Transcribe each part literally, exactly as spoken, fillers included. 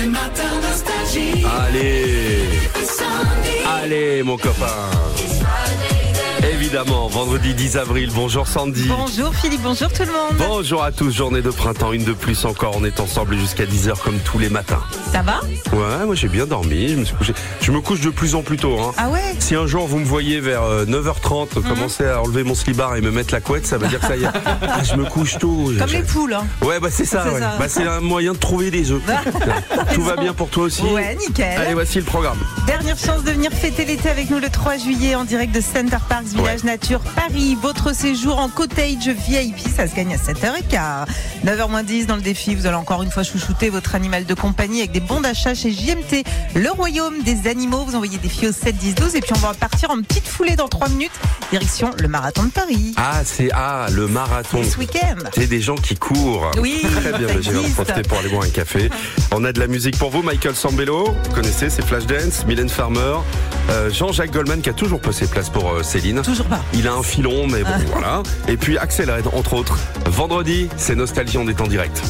Les matins nostalgie. Allez, allez mon copain. Évidemment, vendredi dix avril. Bonjour Sandy. Bonjour Philippe, bonjour tout le monde. Bonjour à tous, journée de printemps, une de plus encore. On est ensemble jusqu'à dix heures comme tous les matins. Ça va? Ouais, moi j'ai bien dormi, je me suis couché. Je me couche de plus en plus tôt. Hein. Ah ouais? Si un jour vous me voyez vers neuf heures trente mmh. commencer à enlever mon slibard et me mettre la couette, ça veut dire que ça y est. Ah, je me couche tôt. Comme les poules. Hein. Ouais, bah c'est ça. C'est, ouais. ça. Bah, c'est un moyen de trouver des œufs. Tout va bien pour toi aussi? Ouais, nickel. Allez, voici le programme. Dernière chance de venir fêter l'été avec nous le trois juillet en direct de Center Parcs, Village ouais. Nature, Paris. Votre séjour en cottage V I P, ça se gagne à sept heures quinze. neuf heures moins dix dans le défi, vous allez encore une fois chouchouter votre animal de compagnie avec des bons d'achat chez J M T, le royaume des animaux. Vous envoyez des filles au sept dix douze et puis on va partir en petite foulée dans trois minutes, direction le marathon de Paris. Ah, c'est ah, le marathon. Ce week-end. C'est des gens qui courent. Oui, très bien, j'ai en profité pour aller boire un café. On a de la musique pour vous, Michael Sambello, vous connaissez, c'est Flashdance, Mylène Farmer, euh, Jean-Jacques Goldman qui a toujours pas ses places pour euh, Céline. Toujours pas. Il a un filon, mais bon, ah. voilà. Et puis Axel Red, entre autres. Vendredi, c'est Nostalgie, on est en direct.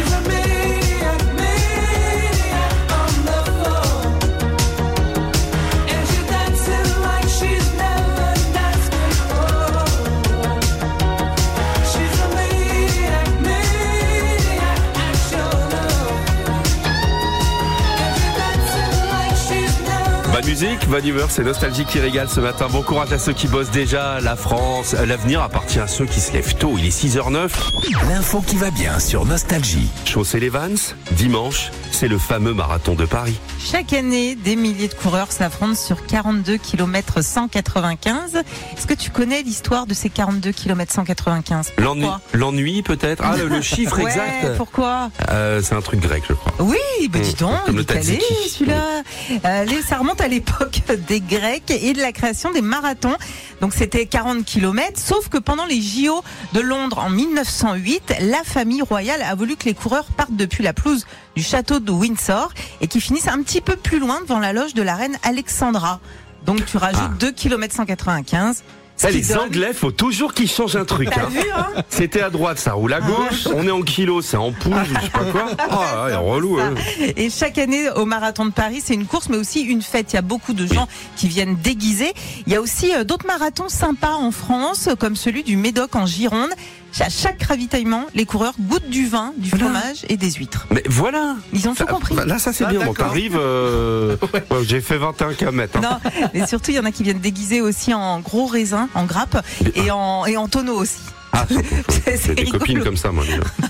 Bonne musique, bonne humeur, c'est Nostalgie qui régale ce matin. Bon courage à ceux qui bossent déjà, la France. L'avenir appartient à ceux qui se lèvent tôt. Il est six heures neuf. L'info qui va bien sur Nostalgie. Chaussée les Vans, dimanche, c'est le fameux marathon de Paris. Chaque année, des milliers de coureurs s'affrontent sur quarante-deux kilomètres cent quatre-vingt-quinze. Est-ce que tu connais l'histoire de ces quarante-deux kilomètres cent quatre-vingt-quinze? L'ennui, l'ennui peut-être. Ah, le, le chiffre ouais, exact. Pourquoi? euh, C'est un truc grec, je crois. Oui, bah dis donc, Comme il est calé celui-là. Euh, les, ça remonte à l'époque des Grecs et de la création des marathons. Donc c'était quarante kilomètres, sauf que pendant les J O de Londres en mille neuf cent huit, la famille royale a voulu que les coureurs partent depuis la pelouse du château de Windsor et qu'ils finissent un petit peu plus loin devant la loge de la reine Alexandra. Donc tu rajoutes ah. deux kilomètres cent quatre-vingt-quinze. Ça, les donne... Anglais, faut toujours qu'ils changent un truc. T'as hein. vu, hein? C'était à droite, ça roule à gauche. On est en kilos, c'est en poules, je sais pas quoi. Ah, ouais, relou. Hein. Et chaque année au marathon de Paris, c'est une course, mais aussi une fête. Il y a beaucoup de gens qui viennent déguisés. Il y a aussi d'autres marathons sympas en France, comme celui du Médoc en Gironde. À chaque ravitaillement, les coureurs goûtent du vin, du voilà. fromage et des huîtres. Mais voilà. Ils ont tout ça, compris. Là, ça c'est ah, bien. Bon, t'arrives. Euh... ouais. Ouais, j'ai fait vingt et un kilomètres. Hein. Non, mais surtout, il y en a qui viennent déguiser aussi en gros raisin, en grappe mais, et, ah. en, et en tonneau aussi. Ah, c'est, c'est des rigolo. Copines comme ça, moi.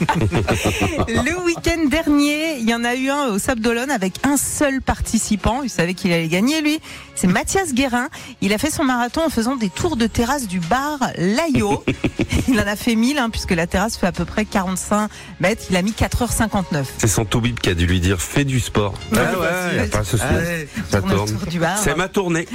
Le week-end dernier, il y en a eu un au Sable d'Olonne avec un seul participant. Vous savez qu'il allait gagner, lui. C'est Mathias Guérin. Il a fait son marathon en faisant des tours de terrasse du bar Layo. Il en a fait mille, hein, puisque la terrasse fait à peu près quarante-cinq mètres. Il a mis quatre heures cinquante-neuf. C'est son toubib qui a dû lui dire fais du sport. Ouais, ah ouais, il n'y a pas ce ah ouais. Ça tourne. Du bar, c'est hein. ma tournée.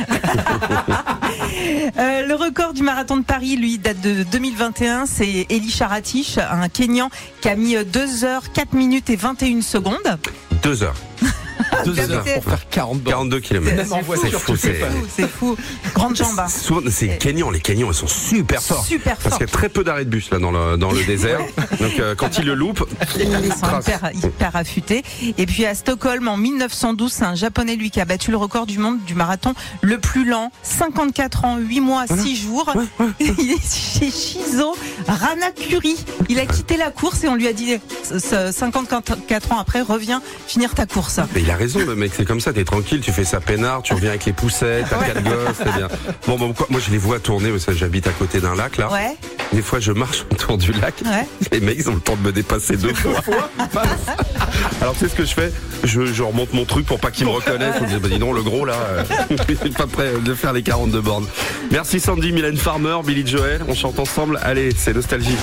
euh, le record du marathon de Paris, lui, date de deux mille vingt et un. C'est Eli Charatich, un Kényan qui a mis deux heures, quatre minutes et vingt et une secondes. deux heures. deux heures pour faire quarante quarante-deux kilomètres. C'est, c'est, c'est fou, c'est fou, c'est fou. Grande jambe. Souvent, c'est Kenyans, les Kenyans, ils sont super forts. Super forts. Parce qu'il y a très peu d'arrêts de bus là dans le, dans le désert. Donc euh, quand ils le loupent, ils sont hyper, hyper affûtés. Et puis à Stockholm en mille neuf cent douze, c'est un Japonais lui qui a battu le record du monde du marathon le plus lent, cinquante-quatre ans, huit mois, voilà. six jours. Ouais, ouais, ouais. Il est chez Shizo Ranakuri. Il a quitté la course et on lui a dit cinquante-quatre ans après, reviens finir ta course. Mais il a raison le mec, c'est comme ça, t'es tranquille, tu fais ça peinard, tu reviens avec les poussettes, t'as ouais. quatre gosses, c'est bien. Bon, bon, moi je les vois tourner, parce que j'habite à côté d'un lac là. Ouais. Des fois je marche autour du lac, ouais. Les mecs ils ont le temps de me dépasser deux fois. Alors tu sais ce que je fais, je, je remonte mon truc pour pas qu'ils me reconnaissent. On dit, bah dis donc le gros là, euh, je suis pas prêt de faire les quarante-deux bornes. Merci Sandy, Mylène Farmer, Billy Joel, on chante ensemble, allez c'est Nostalgie.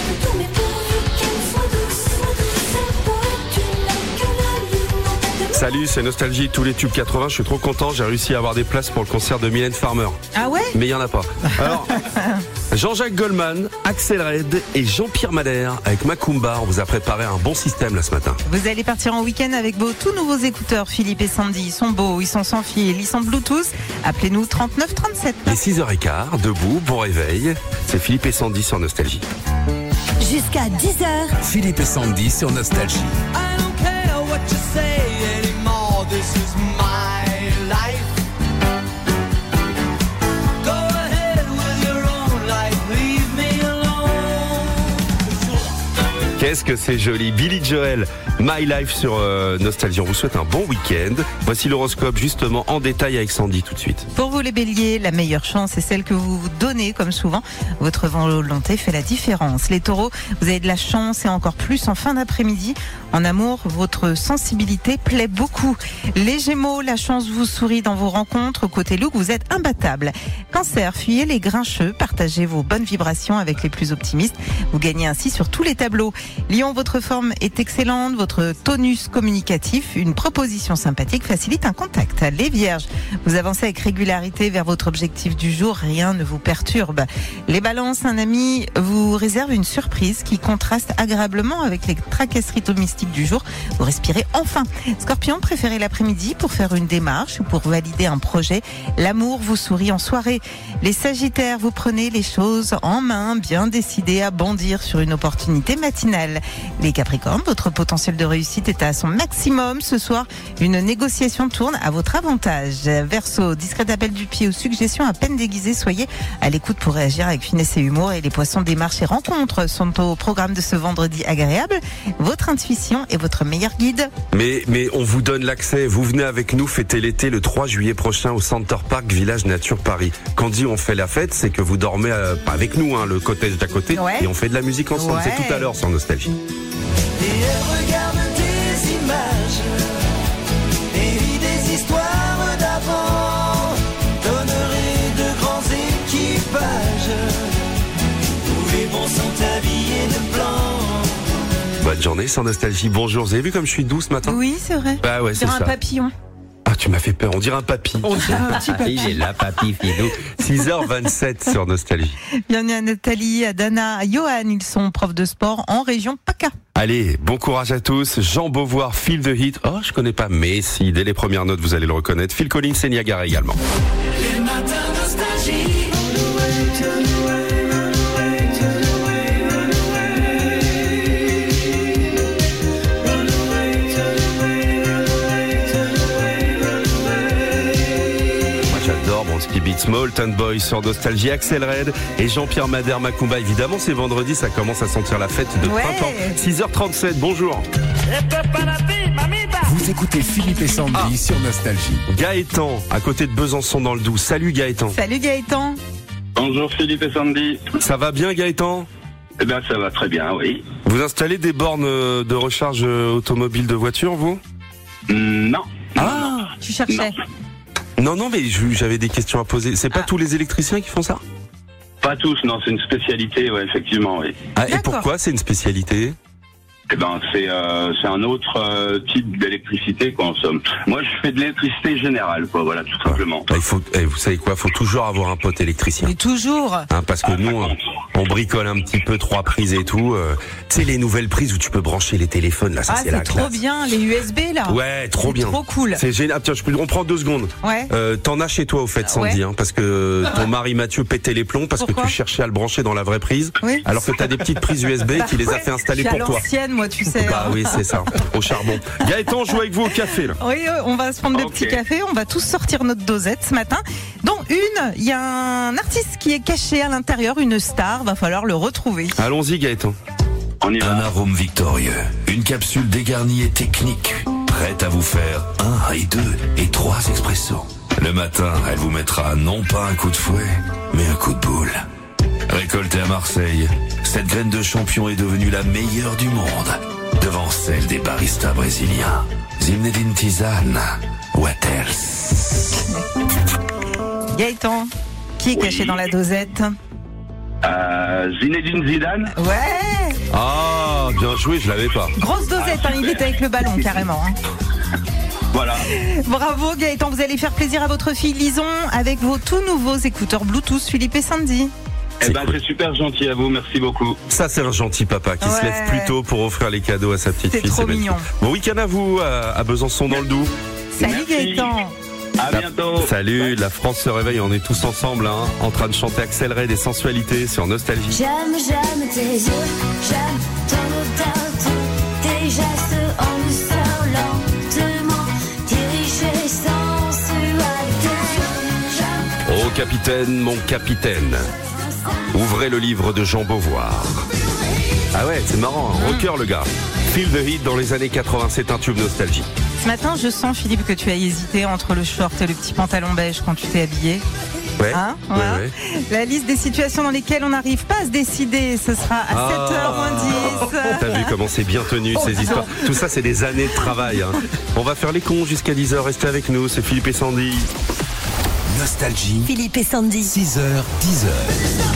Salut Salut, c'est Nostalgie, tous les tubes quatre-vingts. Je suis trop content, j'ai réussi à avoir des places pour le concert de Mylène Farmer. Ah ouais? Mais il n'y en a pas. Alors, Jean-Jacques Goldman, Axel Red et Jean-Pierre Madère avec Macumba. On vous a préparé un bon système là ce matin. Vous allez partir en week-end avec vos tout nouveaux écouteurs, Philippe et Sandy. Ils sont beaux, ils sont sans fil, ils sont Bluetooth. Appelez-nous trente-neuf trente-sept. Il est six heures quinze, debout, bon réveil. C'est Philippe et Sandy sur Nostalgie. Jusqu'à dix heures. Philippe et Sandy sur Nostalgie. I don't care what you say anymore. This is my life. Go ahead with your own life. Leave me alone. Qu'est-ce que c'est joli. Billy Joel, My Life sur euh, Nostalgie. On vous souhaite un bon week-end. Voici l'horoscope justement en détail avec Sandy tout de suite. Pour vous les béliers, la meilleure chance est celle que vous vous donnez comme souvent. Votre volonté fait la différence. Les taureaux, vous avez de la chance et encore plus en fin d'après-midi. En amour, votre sensibilité plaît beaucoup. Les gémeaux, la chance vous sourit dans vos rencontres. Côté look, vous êtes imbattable. Cancer, fuyez les grincheux. Partagez vos bonnes vibrations avec les plus optimistes. Vous gagnez ainsi sur tous les tableaux. Lion, votre forme est excellente. Votre tonus communicatif, une proposition sympathique facilite un contact. Les vierges, vous avancez avec régularité vers votre objectif du jour, rien ne vous perturbe. Les balances, un ami vous réserve une surprise qui contraste agréablement avec les tracasseries domestiques du jour. Vous respirez enfin. Scorpion, préférez l'après-midi pour faire une démarche ou pour valider un projet. L'amour vous sourit en soirée. Les sagittaires, vous prenez les choses en main, bien décidés à bondir sur une opportunité matinale. Les capricornes, votre potentiel de réussite est à son maximum. Ce soir, une négociation tourne à votre avantage. Verseau, discret appel du pied aux suggestions à peine déguisées. Soyez à l'écoute pour réagir avec finesse et humour. Et les poissons, démarches et rencontres sont au programme de ce vendredi agréable. Votre intuition est votre meilleur guide. Mais, mais on vous donne l'accès. Vous venez avec nous fêter l'été le trois juillet prochain au Center Park Village Nature Paris. Quand on dit on fait la fête, c'est que vous dormez euh, avec nous, hein, le cottage d'à côté, ouais. Et on fait de la musique ensemble. Ouais. C'est tout à l'heure sur Nostalgie. Et elle regarde des images et vit des histoires d'avant. Donnerait de grands équipages où les bons sont habillés de blanc. Bonne journée sur Nostalgie. Bonjour. Vous avez vu comme je suis douce ce matin? Oui, c'est vrai. Bah ouais, c'est Sur un ça. papillon. Ah, tu m'as fait peur. On dirait un papy. On dirait un petit papy. Il est là, papy, Fidou. six heures vingt-sept sur Nostalgie. Bienvenue à Nathalie, à Dana, à Johan. Ils sont profs de sport en région PACA. Allez, bon courage à tous. Jean Beauvoir, Feel the Heat. Oh, je connais pas, mais si, dès les premières notes, vous allez le reconnaître. Phil Collins et Niagara également. Les matins Nostalgie. Qui beat Small Town Boy sur Nostalgie, Axel Red et Jean-Pierre Madère Macumba. Évidemment, c'est vendredi, ça commence à sentir la fête de Ouais. printemps. six heures trente-sept, bonjour. Vous écoutez Philippe et Sandy Ah. sur Nostalgie. Gaëtan, à côté de Besançon dans le Doubs. Salut Gaëtan. Salut Gaëtan. Bonjour Philippe et Sandy. Ça va bien Gaëtan? Eh bien ça va très bien, oui. Vous installez des bornes de recharge automobile de voiture, vous? Non. Ah. Tu cherchais. Non, non, mais je- j'avais des questions à poser. C'est pas Ah. tous les électriciens qui font ça? Pas tous, non, c'est une spécialité, ouais, effectivement, oui. Ah, et D'accord. pourquoi c'est une spécialité? Eh ben c'est euh, c'est un autre euh, type d'électricité qu'on somme. Moi je fais de l'électricité générale, quoi, voilà, tout simplement. Bah, il faut, eh, vous savez quoi? Faut toujours avoir un pote électricien. Mais toujours. Hein, parce que Ah, nous, ça on, compte. on bricole un petit peu trois prises et tout. Euh, tu sais, les nouvelles prises où tu peux brancher les téléphones, là, ça Ah, c'est la c'est trop classe. bien, les U S B là. Ouais, trop C'est bien. trop cool. C'est génial. Ah, tiens, je peux, on prend deux secondes. Ouais. Euh, T'en as chez toi au fait, Sandy, Ouais. hein, parce que ton mari Mathieu pétait les plombs parce Pourquoi que tu cherchais à le brancher dans la vraie prise, Oui. alors que t'as des petites prises U S B Bah qui les a ouais, fait installer je suis pour à toi. l'ancienne, moi, tu sais. Bah hein. oui, c'est ça, au charbon. Gaëtan, joue avec vous au café là. Oui, euh, on va se prendre des Ok. petits cafés, on va tous sortir notre dosette ce matin. Dont une, il y a un artiste qui est caché à l'intérieur, une star, va falloir le retrouver. Allons-y, Gaëtan. On y Un va. arôme victorieux, une capsule dégarnie et technique, prête à vous faire un et deux et trois expressos. Le matin, elle vous mettra non pas un coup de fouet, mais un coup de boule. Récoltée à Marseille, cette graine de champion est devenue la meilleure du monde, devant celle des baristas brésiliens. Zinedine Tizane, what else? Gaëtan, qui est Oui. caché dans la dosette? Euh, Zinedine Zidane. Ouais. Ah, bien joué, je l'avais pas. Grosse dosette, hein, il était avec le ballon carrément. hein. Voilà. Bravo Gaëtan, vous allez faire plaisir à votre fille Lison avec vos tout nouveaux écouteurs Bluetooth Philippe et Sandy. Eh ben, cool. c'est super gentil à vous, merci beaucoup. Ça, c'est un gentil papa qui Ouais. se lève plus tôt pour offrir les cadeaux à sa petite C'est fille. trop magnifique. mignon. Bon week-end à vous, à, à Besançon dans le Doubs. Salut Merci. Gaëtan. À La- bientôt. Salut, la France se réveille, on est tous ensemble, hein, en train de chanter Accéléré des sensualités sur Nostalgie. J'aime, j'aime tes yeux, j'aime ton odeur, tous tes gestes en douceur, lentement dirigés sensualité. J'aime, Oh capitaine, mon capitaine, ouvrez le livre de Jean Beauvoir. Ah ouais, c'est marrant, hein, rocker le gars. Feel the Heat dans les années quatre-vingts, c'est un tube Nostalgie. Ce matin, je sens Philippe que tu as hésité entre le short et le petit pantalon beige quand tu t'es habillé. Ouais, Hein, ouais, voilà. ouais. La liste des situations dans lesquelles on n'arrive pas à se décider, ce sera à Ah. sept heures moins dix. T'as vu comment c'est bien tenu ces histoires. Tout ça c'est des années de travail, hein. On va faire les cons jusqu'à dix heures, restez avec nous, c'est Philippe et Sandy. Nostalgie, Philippe et Sandy. six heures, dix heures.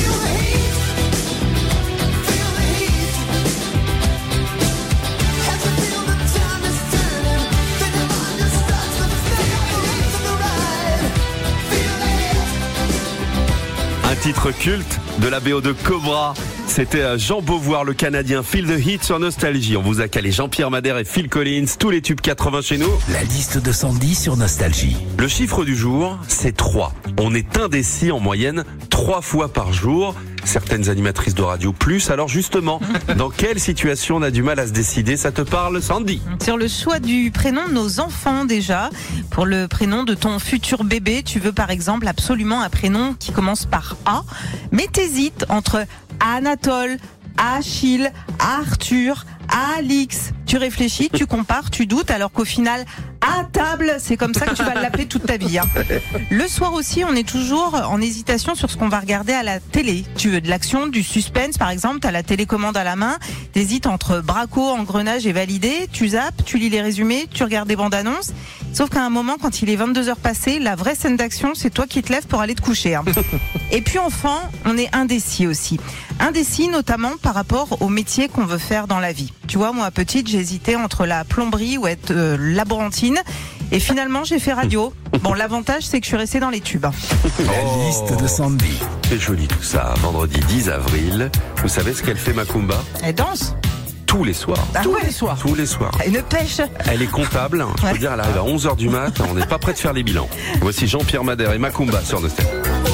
Un titre culte de la B O de Cobra. C'était Jean Beauvoir, le Canadien. Feel the Heat sur Nostalgie. On vous a calé Jean-Pierre Madère et Phil Collins, tous les tubes quatre-vingts chez nous. La liste de Sandy sur Nostalgie. Le chiffre du jour, c'est trois. On est indécis en moyenne trois fois par jour. Certaines animatrices de radio plus. Alors justement, dans quelle situation on a du mal à se décider? Ça te parle, Sandy? Sur le choix du prénom de nos enfants déjà. Pour le prénom de ton futur bébé, tu veux par exemple absolument un prénom qui commence par A. Mais t'hésites entre Anatole, Achille, Arthur, Alix. Tu réfléchis, tu compares, tu doutes, alors qu'au final, à table, c'est comme ça que tu vas l'appeler toute ta vie. Hein. Le soir aussi, on est toujours en hésitation sur ce qu'on va regarder à la télé. Tu veux de l'action, du suspense, par exemple, t'as la télécommande à la main, t'hésites entre braco, engrenage et validé, tu zappes, tu lis les résumés, tu regardes des bandes annonces. Sauf qu'à un moment, quand il est vingt-deux heures passées, la vraie scène d'action, c'est toi qui te lèves pour aller te coucher. Hein. Et puis enfin, on est indécis aussi. Indécis notamment par rapport au métier qu'on veut faire dans la vie. Tu vois, moi petite, j'hésitais entre la plomberie ou être euh, laborantine. Et finalement, j'ai fait radio. Bon, l'avantage, c'est que je suis restée dans les tubes. La liste de Sandy. C'est joli tout ça. Vendredi dix avril. Vous savez ce qu'elle fait, Macumba? Elle danse. Tous les soirs. Ah Tous ouais. les soirs. Tous les soirs. Une pêche. Elle est comptable. Je peux Ouais. dire, elle arrive à onze heures du mat. On n'est pas prêt de faire les bilans. Voici Jean-Pierre Madère et Macumba sur Nostalgie.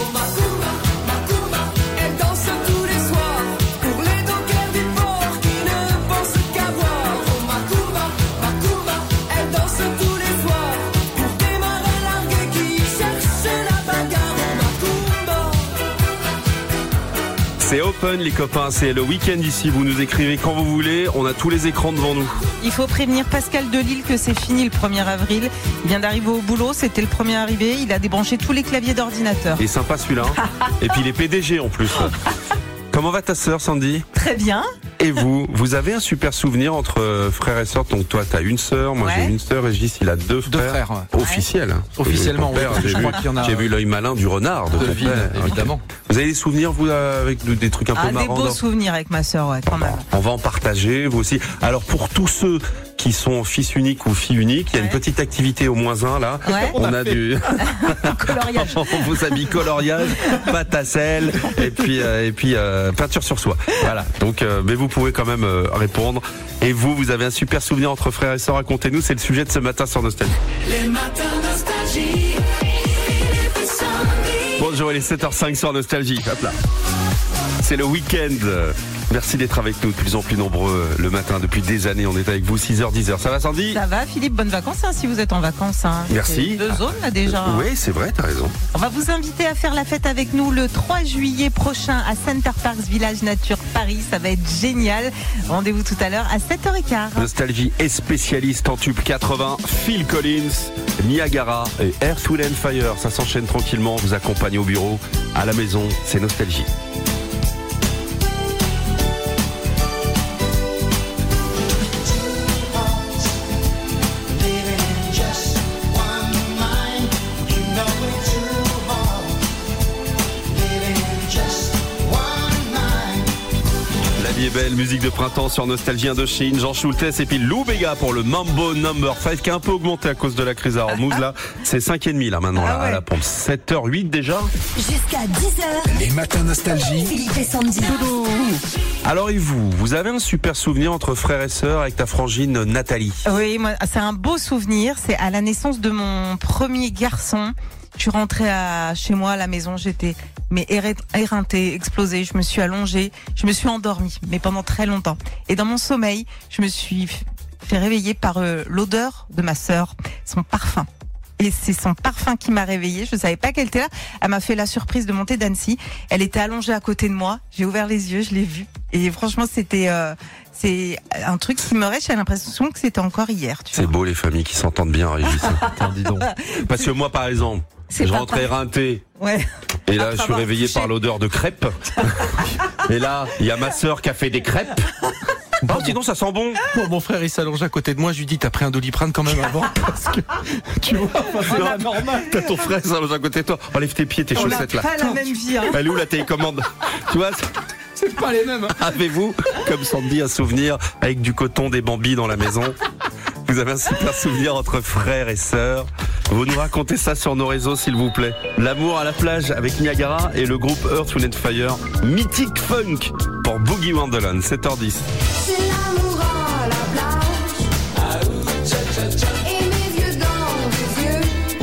Elle danse tous les soirs pour les dockers du port qui ne pensent qu'à voir. Oh Macumba, Macumba, elle danse tous les soirs pour des marins largués qui cherchent la bagarre. Oh Macumba. C'est open les copains, c'est le week-end ici. Vous nous écrivez quand vous voulez. On a tous les écrans devant nous. Il faut prévenir Pascal Delille que c'est fini le premier avril. Il vient d'arriver au boulot, c'était le premier arrivé. Il a débranché tous les claviers d'ordinateur. Il est sympa celui-là. hein. Et puis il est P D G en plus. Comment va ta sœur Sandy? Très bien. Et vous, vous avez un super souvenir entre euh, frères et sœurs? Donc toi, t'as une sœur, moi Ouais. j'ai une sœur, et Régis, il a deux frères. Deux frères, ouais. Officiels. hein. Officiellement, Ton père, oui. J'ai Je vu, crois qu'il y en a- j'ai vu l'œil malin du renard de, De ton ville, père. Ok. évidemment. Vous avez des souvenirs, vous, euh, avec de- des trucs un peu Ah, des marrants beaux dans- souvenirs avec ma sœur, ouais, quand même. On va en partager, vous aussi. Alors pour tous ceux qui sont fils uniques ou filles uniques, il y a une Ouais. petite activité au moins un là. Ouais. On, a, du Coloriage. on vous habille coloriage, pâte à sel et puis euh, et puis euh, peinture sur soie. Voilà. Donc euh, mais vous pouvez quand même euh, répondre. Et vous, vous avez un super souvenir entre frères et sœurs, racontez-nous, c'est le sujet de ce matin sur Nostalgie. Les matins nostalgie. Philippe et Sandy. Bonjour, il est sept heures cinq sur Nostalgie. Hop là. C'est le week-end. Merci d'être avec nous de plus en plus nombreux le matin depuis des années. On est avec vous six heures dix heures. Ça va Sandy? Ça va, Philippe, bonnes vacances hein, si vous êtes en vacances. Hein. Merci. C'est deux zones là déjà. hein. Oui, c'est vrai, t'as raison. On va vous inviter à faire la fête avec nous le trois juillet prochain à Center Parcs Village Nature Paris. Ça va être génial. Rendez-vous tout à l'heure à sept heures quinze. Nostalgie est spécialiste en tube quatre-vingts. Phil Collins, Niagara et Earth, Wind and Fire. Ça s'enchaîne tranquillement. On vous accompagne au bureau, à la maison. C'est Nostalgie. belle musique de printemps sur Nostalgie Indochine, Jean Schultes et puis Lou Béga pour le Mambo Number cinq qui a un peu augmenté à cause de la crise à Hormuz. Là, c'est cinq et demi là maintenant Ah là, ouais. à la pompe. sept heures huit déjà. Jusqu'à dix heures, Les matins nostalgie. Philippe et Sandy. Alors et vous, vous avez un super souvenir entre frères et sœurs avec ta frangine Nathalie? Oui, moi, c'est un beau souvenir. C'est à la naissance de mon premier garçon. Je suis rentrée à, chez moi à la maison. J'étais mais éré- éreintée, explosée. Je me suis allongée. Je me suis endormie, mais pendant très longtemps. Et dans mon sommeil, je me suis f- fait réveiller par euh, l'odeur de ma sœur, son parfum. Et c'est son parfum qui m'a réveillée. Je ne savais pas qu'elle était là. Elle m'a fait la surprise de monter d'Annecy. Elle était allongée à côté de moi. J'ai ouvert les yeux, je l'ai vue. Et franchement, c'était euh, c'est un truc qui me reste. J'ai l'impression que c'était encore hier. Tu C'est vois. beau les familles qui s'entendent bien, Régis. Attends, dis donc. Parce que moi par exemple, C'est je pas rentrais éreinté. Ouais. Et là, Après je suis avoir réveillé couché. par l'odeur de crêpes. Et là, il y a ma sœur qui a fait des crêpes. Oh, dis donc, ça sent bon. Bon, mon frère, il s'allonge à côté de moi. Je lui dis, t'as pris un Doliprane quand même avant? Parce que, tu vois, c'est pas normal. T'as ton frère qui s'allonge à côté de toi. Enlève tes pieds, tes On n'a chaussettes là. pas la même vie. Hein. Elle est où la télécommande? Tu vois, C'est pas les mêmes. avez-vous, comme Sandy, un souvenir avec du coton, des bambis dans la maison? Vous avez un super souvenir entre frères et sœurs? Vous nous racontez ça sur nos réseaux, s'il vous plaît. L'amour à la plage avec Niagara et le groupe Earth, Wind and Fire. Mythic Funk pour Boogie Wonderland, sept heures dix. C'est l'amour à la plage. Et mes vieux dans les yeux.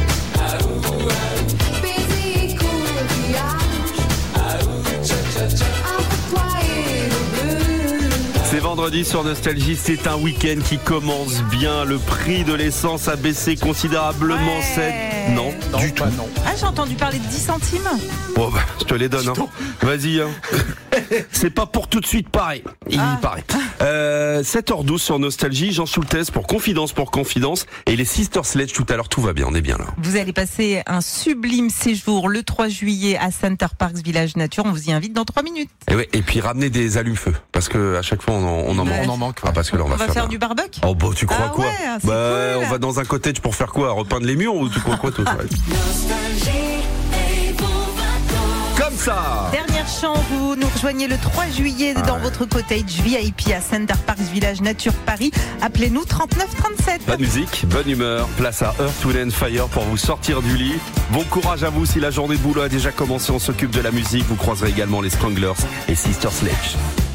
Baiser et coquillage. Entre toi et le bleu. C'est vendredi sur Nostalgie, c'est un week-end qui commence bien. Le prix de l'essence a baissé considérablement. Ouais. C'est non, Non, du pas tout. non. Ah, j'ai entendu parler de dix centimes. Bon, bah, je te les donne. Hein. Vas-y. Hein. C'est pas pour tout de suite, pareil. Il Ah. paraît. Euh, sept heures douze sur Nostalgie, Jean Schultes pour Confidence pour Confidence et les Sister Sledge tout à l'heure, tout va bien, on est bien là. Vous allez passer un sublime séjour le trois juillet à Center Parks Village Nature. On vous y invite dans trois minutes. Et, ouais, et puis ramener des allumes-feu parce que à chaque fois on en, on en Ouais. manque. On en manque. Ah, parce que là on On va, va faire bien. du barbecue. Oh bah tu crois Ah quoi ouais, c'est Bah cool. on va dans un cottage pour faire quoi? Repeindre les murs ou tu crois quoi toi? Comme ça. Dernière chance, vous nous rejoignez le trois juillet dans votre cottage V I P à Center Parks Village Nature Paris. Appelez-nous trente-neuf trente-sept. Bonne musique, bonne humeur, place à Earth, Wind and Fire pour vous sortir du lit. Bon courage à vous si la journée de boulot a déjà commencé, on s'occupe de la musique. Vous croiserez également les Stranglers et Sister Sledge.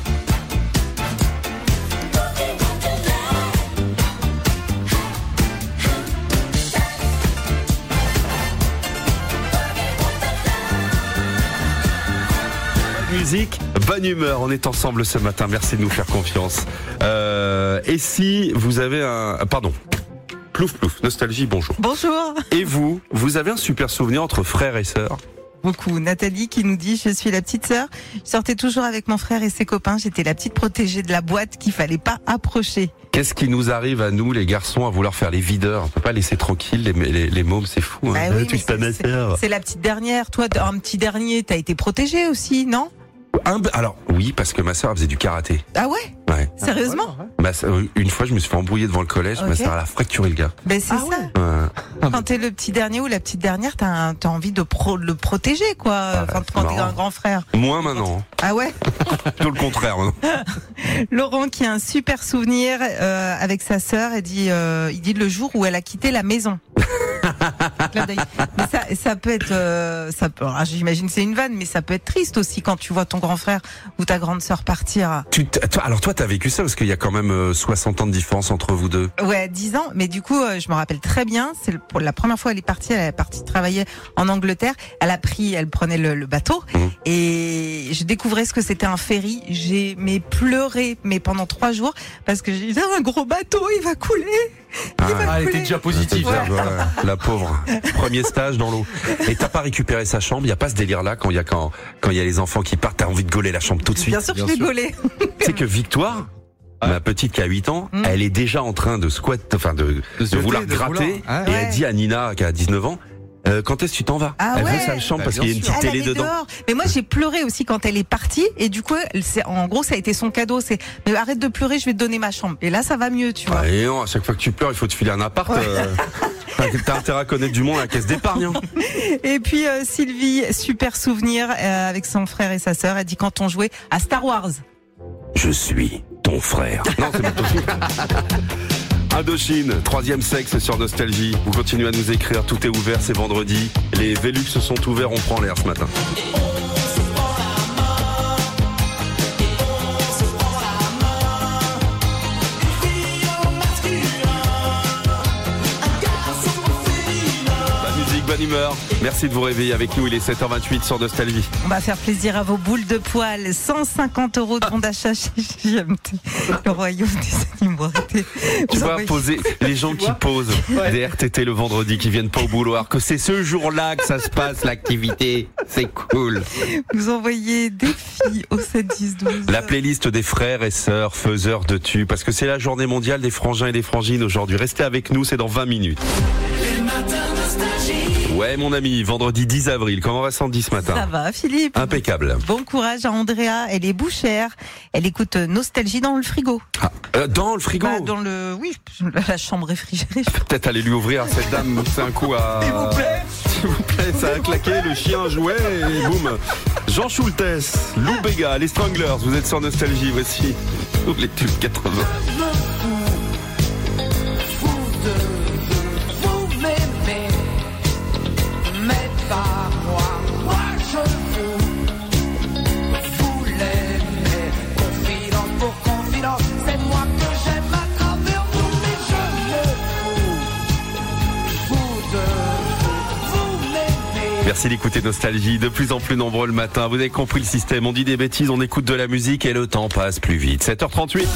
Musique, bonne humeur, on est ensemble ce matin, merci de nous faire confiance. Euh, et si vous avez un... Pardon, plouf plouf, Nostalgie, bonjour. Bonjour. Et vous, vous avez un super souvenir entre frères et sœurs? Beaucoup. Nathalie qui nous dit, je suis la petite sœur. Je sortais toujours avec mon frère et ses copains. J'étais la petite protégée de la boîte qu'il fallait pas approcher. Qu'est-ce qui nous arrive à nous, les garçons, à vouloir faire les videurs? On peut pas laisser tranquille les, les, les mômes, c'est fou. Hein. Bah oui, Tu mais es pas ma c'est- sœur. C'est la petite dernière. Toi, t'as un petit dernier, t'as été protégée aussi, non? Un- alors, oui, parce que ma sœur elle faisait du karaté. Ah ouais? Ouais. Sérieusement? Ma sœur- une fois, je me suis fait embrouiller devant le collège, ma Ok. sœur elle a fracturé le gars. Ben c'est Ah ça. ouais. Ouais. Quand t'es le petit dernier ou la petite dernière, t'as un- t'as envie de pro- le protéger, quoi. Enfin, c'est quand t'es marrant. un grand frère. Moins maintenant, Ah ouais? tout le contraire maintenant. Laurent qui a un super souvenir euh, avec sa sœur, elle dit, euh, il dit le jour où elle a quitté la maison. Clin d'œil. Mais ça, ça peut être, euh, ça peut. alors, j'imagine que c'est une vanne, mais ça peut être triste aussi quand tu vois ton grand frère ou ta grande sœur partir. Tu t- toi, alors toi, t'as vécu ça parce qu'il y a quand même euh, soixante ans de différence entre vous deux. Ouais, dix ans. Mais du coup, euh, je me rappelle très bien. C'est le- pour la première fois elle est partie. Elle est partie travailler en Angleterre. Elle a pris, elle prenait le, le bateau Mhm. et je découvrais ce que c'était un ferry. J'ai mais pleuré, mais pendant trois jours parce que j'ai dit un gros bateau, il va couler. Ah, Il va Ah, elle couler. était déjà positive. Ouais. ça. Ouais, la pauvre. Premier stage dans l'eau. Et t'as pas récupéré sa chambre? Il y a pas ce délire-là quand il y a quand quand il y a les enfants qui partent, t'as envie de gauler la chambre tout de suite. Bien sûr que je bien l'ai sûr. gaulé. Tu sais que Victoire, ma petite qui a huit ans, Mm. elle est déjà en train de squat, enfin de, De de se vouloir jeter, de gratter. vouloir. Ah, et ouais. elle dit à Nina qui a dix-neuf ans, euh, quand est-ce que tu t'en vas? Ah Elle ouais. veut sa chambre Bah, parce bien qu'il y a une sûr. petite Elle télé allait dedans. dehors. Mais moi, j'ai pleuré aussi quand elle est partie. Et du coup, elle, c'est, en gros, ça a été son cadeau. C'est, mais arrête de pleurer, je vais te donner ma chambre. Et là, ça va mieux, tu vois. Ah, et non, à chaque fois que tu pleures, il faut te filer un appart. euh, T'as intérêt à connaître du monde à la caisse d'épargne. Hein. Et puis, euh, Sylvie, super souvenir euh, avec son frère et sa sœur. Elle dit quand on jouait à Star Wars. je suis ton frère. Non, c'est plutôt Indochine, troisième sexe sur Nostalgie. Vous continuez à nous écrire, tout est ouvert, c'est vendredi. Les Velux sont ouverts, on prend l'air ce matin. Bonne humeur. Merci de vous réveiller avec nous. Il est sept heures vingt-huit sur Nostalgie. On va faire plaisir à vos boules de poils. cent cinquante euros de bon d'achat chez J M T. Le royaume des animaux. Tu Vous vois, envoyez- poser, les gens qui posent Ouais. des R T T le vendredi, qui viennent pas au boulot, alors que c'est ce jour-là que ça se passe, l'activité. C'est cool. Vous envoyez des filles au sept dix douze. La playlist des frères et sœurs faiseurs de tubes, parce que c'est la journée mondiale des frangins et des frangines aujourd'hui. Restez avec nous, c'est dans vingt minutes. Ouais, mon ami, vendredi dix avril. Comment va Sandy ce matin? Ça va, Philippe? Impeccable. Bon courage à Andrea. Elle est bouchère. Elle écoute Nostalgie dans le frigo. Ah, euh, dans le frigo. Bah, dans le, oui, la chambre réfrigérée. Peut-être aller lui ouvrir à cette dame, c'est un coup à... S'il vous plaît. S'il vous plaît, ça a claqué, le chien jouait et boum. Jean Schultes, Lou Béga, les Stranglers, vous êtes sur Nostalgie, voici tous les tubes quatre-vingts. Vous m'aimez, mais pas moi. Moi je vous, vous l'aimez. Confidence pour confidence, c'est moi que j'aime à travers vous, mais je me fous. Vous deux, vous m'aimez. Merci d'écouter Nostalgie, de plus en plus nombreux le matin. Vous avez compris le système, on dit des bêtises, on écoute de la musique et le temps passe plus vite. sept heures trente-huit.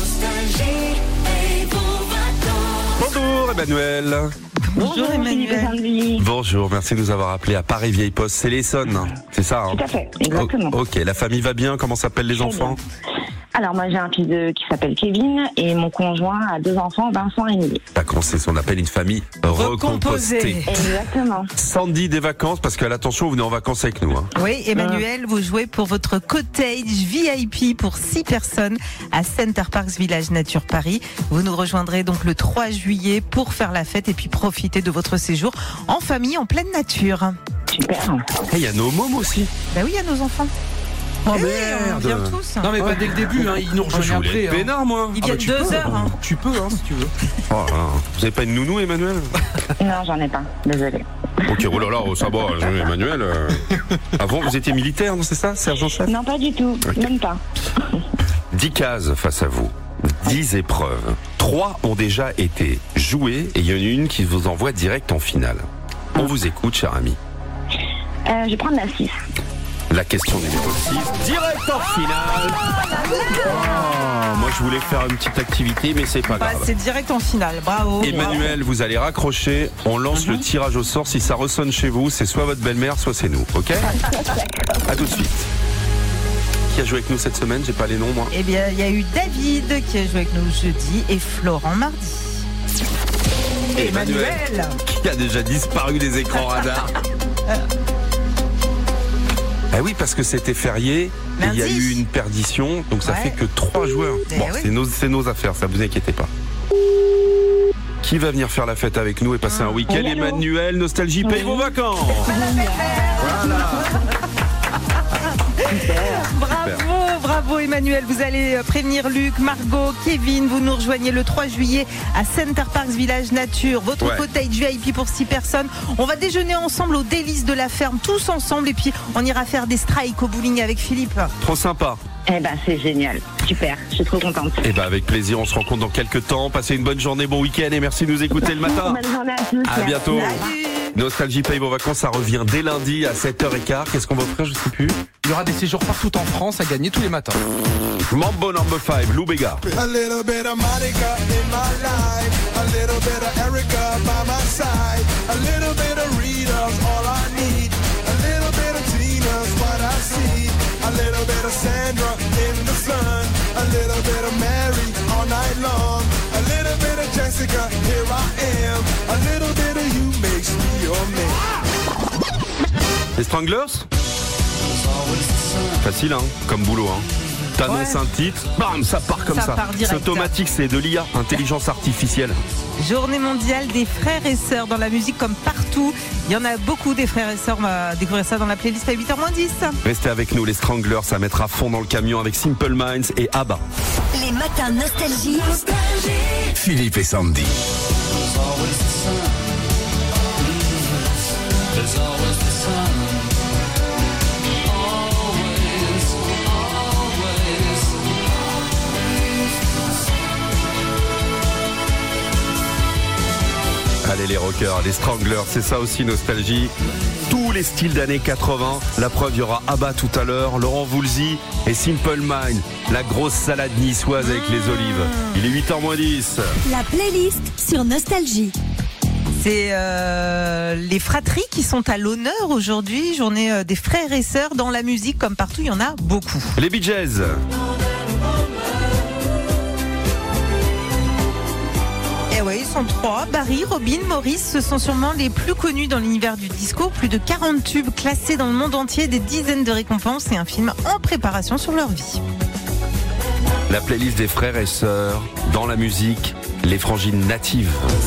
Bonjour Emmanuel. Bonjour Emmanuel. Bonjour, merci de nous avoir appelé à Paris Vieille Poste. C'est l'Essonne, c'est ça hein? Tout à fait, exactement. O- ok, la famille va bien, comment s'appellent les Très enfants? Alors moi j'ai un fils de, qui s'appelle Kevin et mon conjoint a deux enfants, Vincent et Émilie. D'accord, c'est ce qu'on appelle une famille recompostée. Recomposée. Exactement. Sandy des vacances, parce qu'à l'attention, vous venez en vacances avec nous. Hein. Oui, Emmanuel, vous jouez pour votre cottage V I P pour six personnes à Center Parcs Village Nature Paris. Vous nous rejoindrez donc le trois juillet pour faire la fête et puis profiter de votre séjour en famille, en pleine nature. Super. Et il y a nos mômes aussi. Bah oui, il y a nos enfants. Oh Eh oui, on merde. vient tous. Non mais pas dès le début, hein, ils nous Ah, je rejoignent voulais après. être hein. peinard, moi. Ils Ah bah, viennent tu deux peux, heures. hein. hein. Tu peux, hein, si tu veux. Oh là. Vous avez pas une nounou, Emmanuel? Non, j'en ai pas, désolé. Ok, oh là là, oh, ça va, je- Emmanuel. euh, Avant, vous étiez militaire, non, c'est ça, sergent-chef? Non, pas du tout, Ok. même pas. dix cases face à vous, dix épreuves. trois ont déjà été jouées et il y en a une qui vous envoie direct en finale. On vous écoute, cher ami. Euh, je vais prendre la six. La question numéro six, direct en finale. Oh, moi, je voulais faire une petite activité, mais c'est pas Bah, grave. c'est direct en finale, bravo. Emmanuel, vous allez raccrocher. On lance le tirage au sort. Si ça ressonne chez vous, c'est soit votre belle-mère, soit c'est nous. Ok? À tout de suite. Qui a joué avec nous cette semaine? J'ai pas les noms, moi. Eh bien, il y a eu David qui a joué avec nous jeudi et Florent mardi. Emmanuel. Qui a déjà disparu des écrans radars. Ah oui, parce que c'était férié, et il y a Lundi. eu une perdition, donc ça Ouais. fait que trois joueurs. Eh Bon, oui. c'est nos, c'est nos affaires, ça vous inquiétez pas. Qui va venir faire la fête avec nous et passer un week-end? Oui, allô. Emmanuel, Nostalgie, paye vos vacances. Voilà. Bravo, bravo Emmanuel. Vous allez euh, prévenir Luc, Margot, Kevin. Vous nous rejoignez le trois juillet à Center Parcs Village Nature. Votre Ouais. cottage V I P pour six personnes. On va déjeuner ensemble aux délices de la ferme, tous ensemble. Et puis, on ira faire des strikes au bowling avec Philippe. Trop sympa. Eh ben, c'est génial. Super, je suis trop contente. Et ben avec plaisir, on se rencontre dans quelques temps. Passez une bonne journée, bon week-end et merci de nous écouter le matin. Bonne journée à tous. À bientôt. Salut. Nostalgie paye vos vacances, ça revient dès lundi à sept heures quinze. Qu'est-ce qu'on va offrir, je sais plus. Il y aura des séjours partout en France à gagner tous les matins. Mambo number five, Lou Béga. A little bit of Monica in my life, a little bit of Erica by my side, a little bit of Rita's all I need, a little bit of Tina's what I see, a little bit of Sandra in the sun, a little bit of Mary all night long, a little bit of Jessica, here I am, a little bit of you makes me your man. Les Stranglers? Facile, hein, comme boulot, hein. T'annonces Ouais. un titre, bam, ça part comme Ça ça. part direct. C'est automatique, c'est de l'I A, intelligence artificielle. Journée mondiale des frères et sœurs dans la musique comme partout. Il y en a beaucoup des frères et sœurs. On va découvrir ça dans la playlist à huit heures moins dix. Restez avec nous, les Stranglers, ça mettra à fond dans le camion avec Simple Minds et ABBA. Les matins nostalgie. Philippe et Sandy. Allez les rockers, les Stranglers, c'est ça aussi Nostalgie. Tous les styles d'années quatre-vingts. La preuve, il y aura ABBA tout à l'heure, Laurent Voulzy et Simple Minds. La grosse salade niçoise avec les olives. Il est huit heures moins dix. La playlist sur Nostalgie. C'est euh, les fratries qui sont à l'honneur aujourd'hui. Journée euh, des frères et sœurs dans la musique comme partout. Il y en a beaucoup. Les Bee Gees. Eh oui, ils sont trois. Barry, Robin, Maurice, ce sont sûrement les plus connus dans l'univers du disco. Plus de quarante tubes classés dans le monde entier, des dizaines de récompenses et un film en préparation sur leur vie. La playlist des frères et sœurs dans la musique, les frangines natives.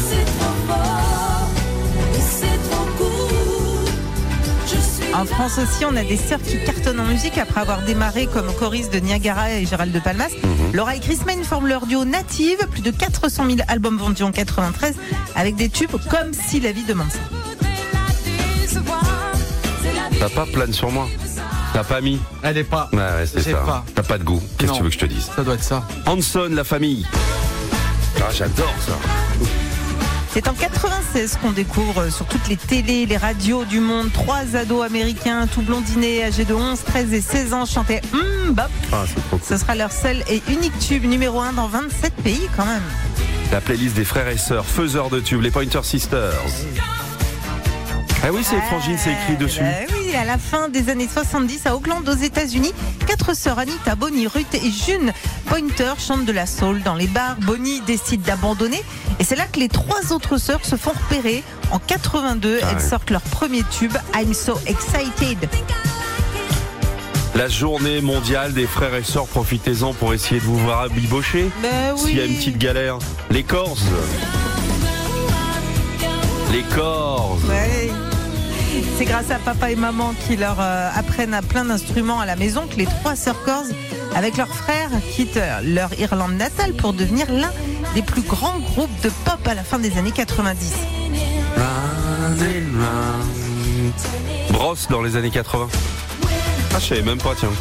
En France aussi, on a des sœurs qui cartonnent en musique après avoir démarré comme choristes de Niagara et Gérald de Palmas. Mhm. Laura et Chris Mayne forment leur duo Native, plus de quatre cent mille albums vendus en quatre-vingt-treize avec des tubes comme Si la vie demande ça. T'as pas plane sur moi. T'as pas mis. Elle est pas. Ouais, ouais, c'est J'ai ça. pas. T'as pas de goût. Qu'est-ce que Non. tu veux que je te dise? Ça doit être ça. Hanson, la famille. Ah, j'adore ça. C'est en quatre-vingt-seize qu'on découvre sur toutes les télés, les radios du monde, trois ados américains tout blondinés âgés de onze, treize et seize ans chantaient Hum Bop. Ah, c'est trop cool. Ce sera leur seul et unique tube numéro un dans vingt-sept pays quand même. La playlist des frères et sœurs, faiseurs de tubes, les Pointer Sisters. Ah oui, c'est les frangines, c'est écrit dessus. Euh, oui, à la fin des années soixante-dix, à Oakland, aux États-Unis, quatre sœurs Anita, Bonnie, Ruth et June Pointer chantent de la soul dans les bars. Bonnie décide d'abandonner et c'est là que les trois autres sœurs se font repérer. En quatre-vingt-deux, Ah elles ouais. sortent leur premier tube, I'm So Excited. La journée mondiale des frères et sœurs, profitez-en pour essayer de vous voir bibocher. Ben oui. S'il y a une petite galère. Les Corrs. Les Corrs. Ouais. C'est grâce à papa et maman qui leur euh, apprennent à plein d'instruments à la maison que les trois sœurs Corrs, avec leurs frères, quittent leur Irlande natale pour devenir l'un des plus grands groupes de pop à la fin des années quatre-vingt-dix. Brosse dans les années quatre-vingts. Ah, je savais même pas, tiens.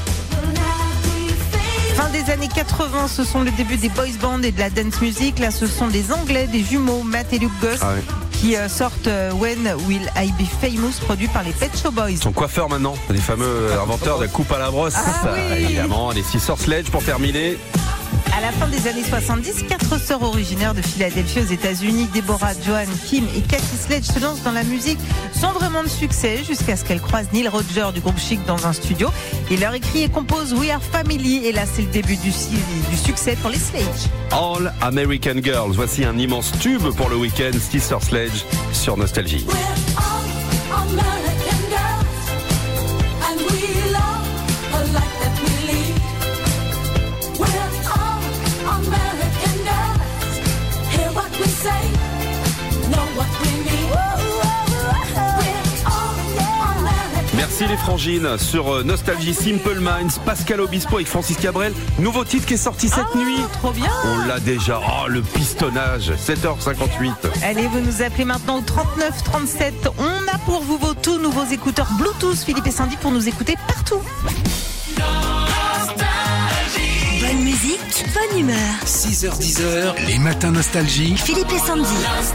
Fin des années quatre-vingts, ce sont le début des boys bands et de la dance music. Là, ce sont des Anglais, des jumeaux, Matt et Luke Goss, Ah ouais. qui euh, sortent euh, When Will I Be Famous, produit par les Pet Shop Boys. Son coiffeur maintenant, les fameux inventeurs de la coupe à la brosse. Ah Ça, oui. évidemment, les Sister Sledge pour terminer. À la fin des années soixante-dix, quatre sœurs originaires de Philadelphie aux États-Unis, Deborah, Joan, Kim et Cathy Sledge, se lancent dans la musique sans vraiment de succès jusqu'à ce qu'elles croisent Neil Rodger du groupe Chic dans un studio. Il leur écrit et compose We Are Family et là c'est le début du, du succès pour les Sledge. All American Girls. Voici un immense tube pour le week-end. Sister Sledge sur Nostalgie. Merci les frangines sur Nostalgie, Simple Minds, Pascal Obispo avec Francis Cabrel. Nouveau titre qui est sorti cette Ah, nuit. trop bien. On l'a déjà. Oh, le pistonnage. sept heures cinquante-huit. Allez, vous nous appelez maintenant au trente-neuf trente-sept. On a pour vous vos tout nouveaux écouteurs Bluetooth Philippe et Sandy pour nous écouter partout. Bonne musique, bonne humeur. six heures dix heures, les matins Nostalgie. Philippe et Sandy.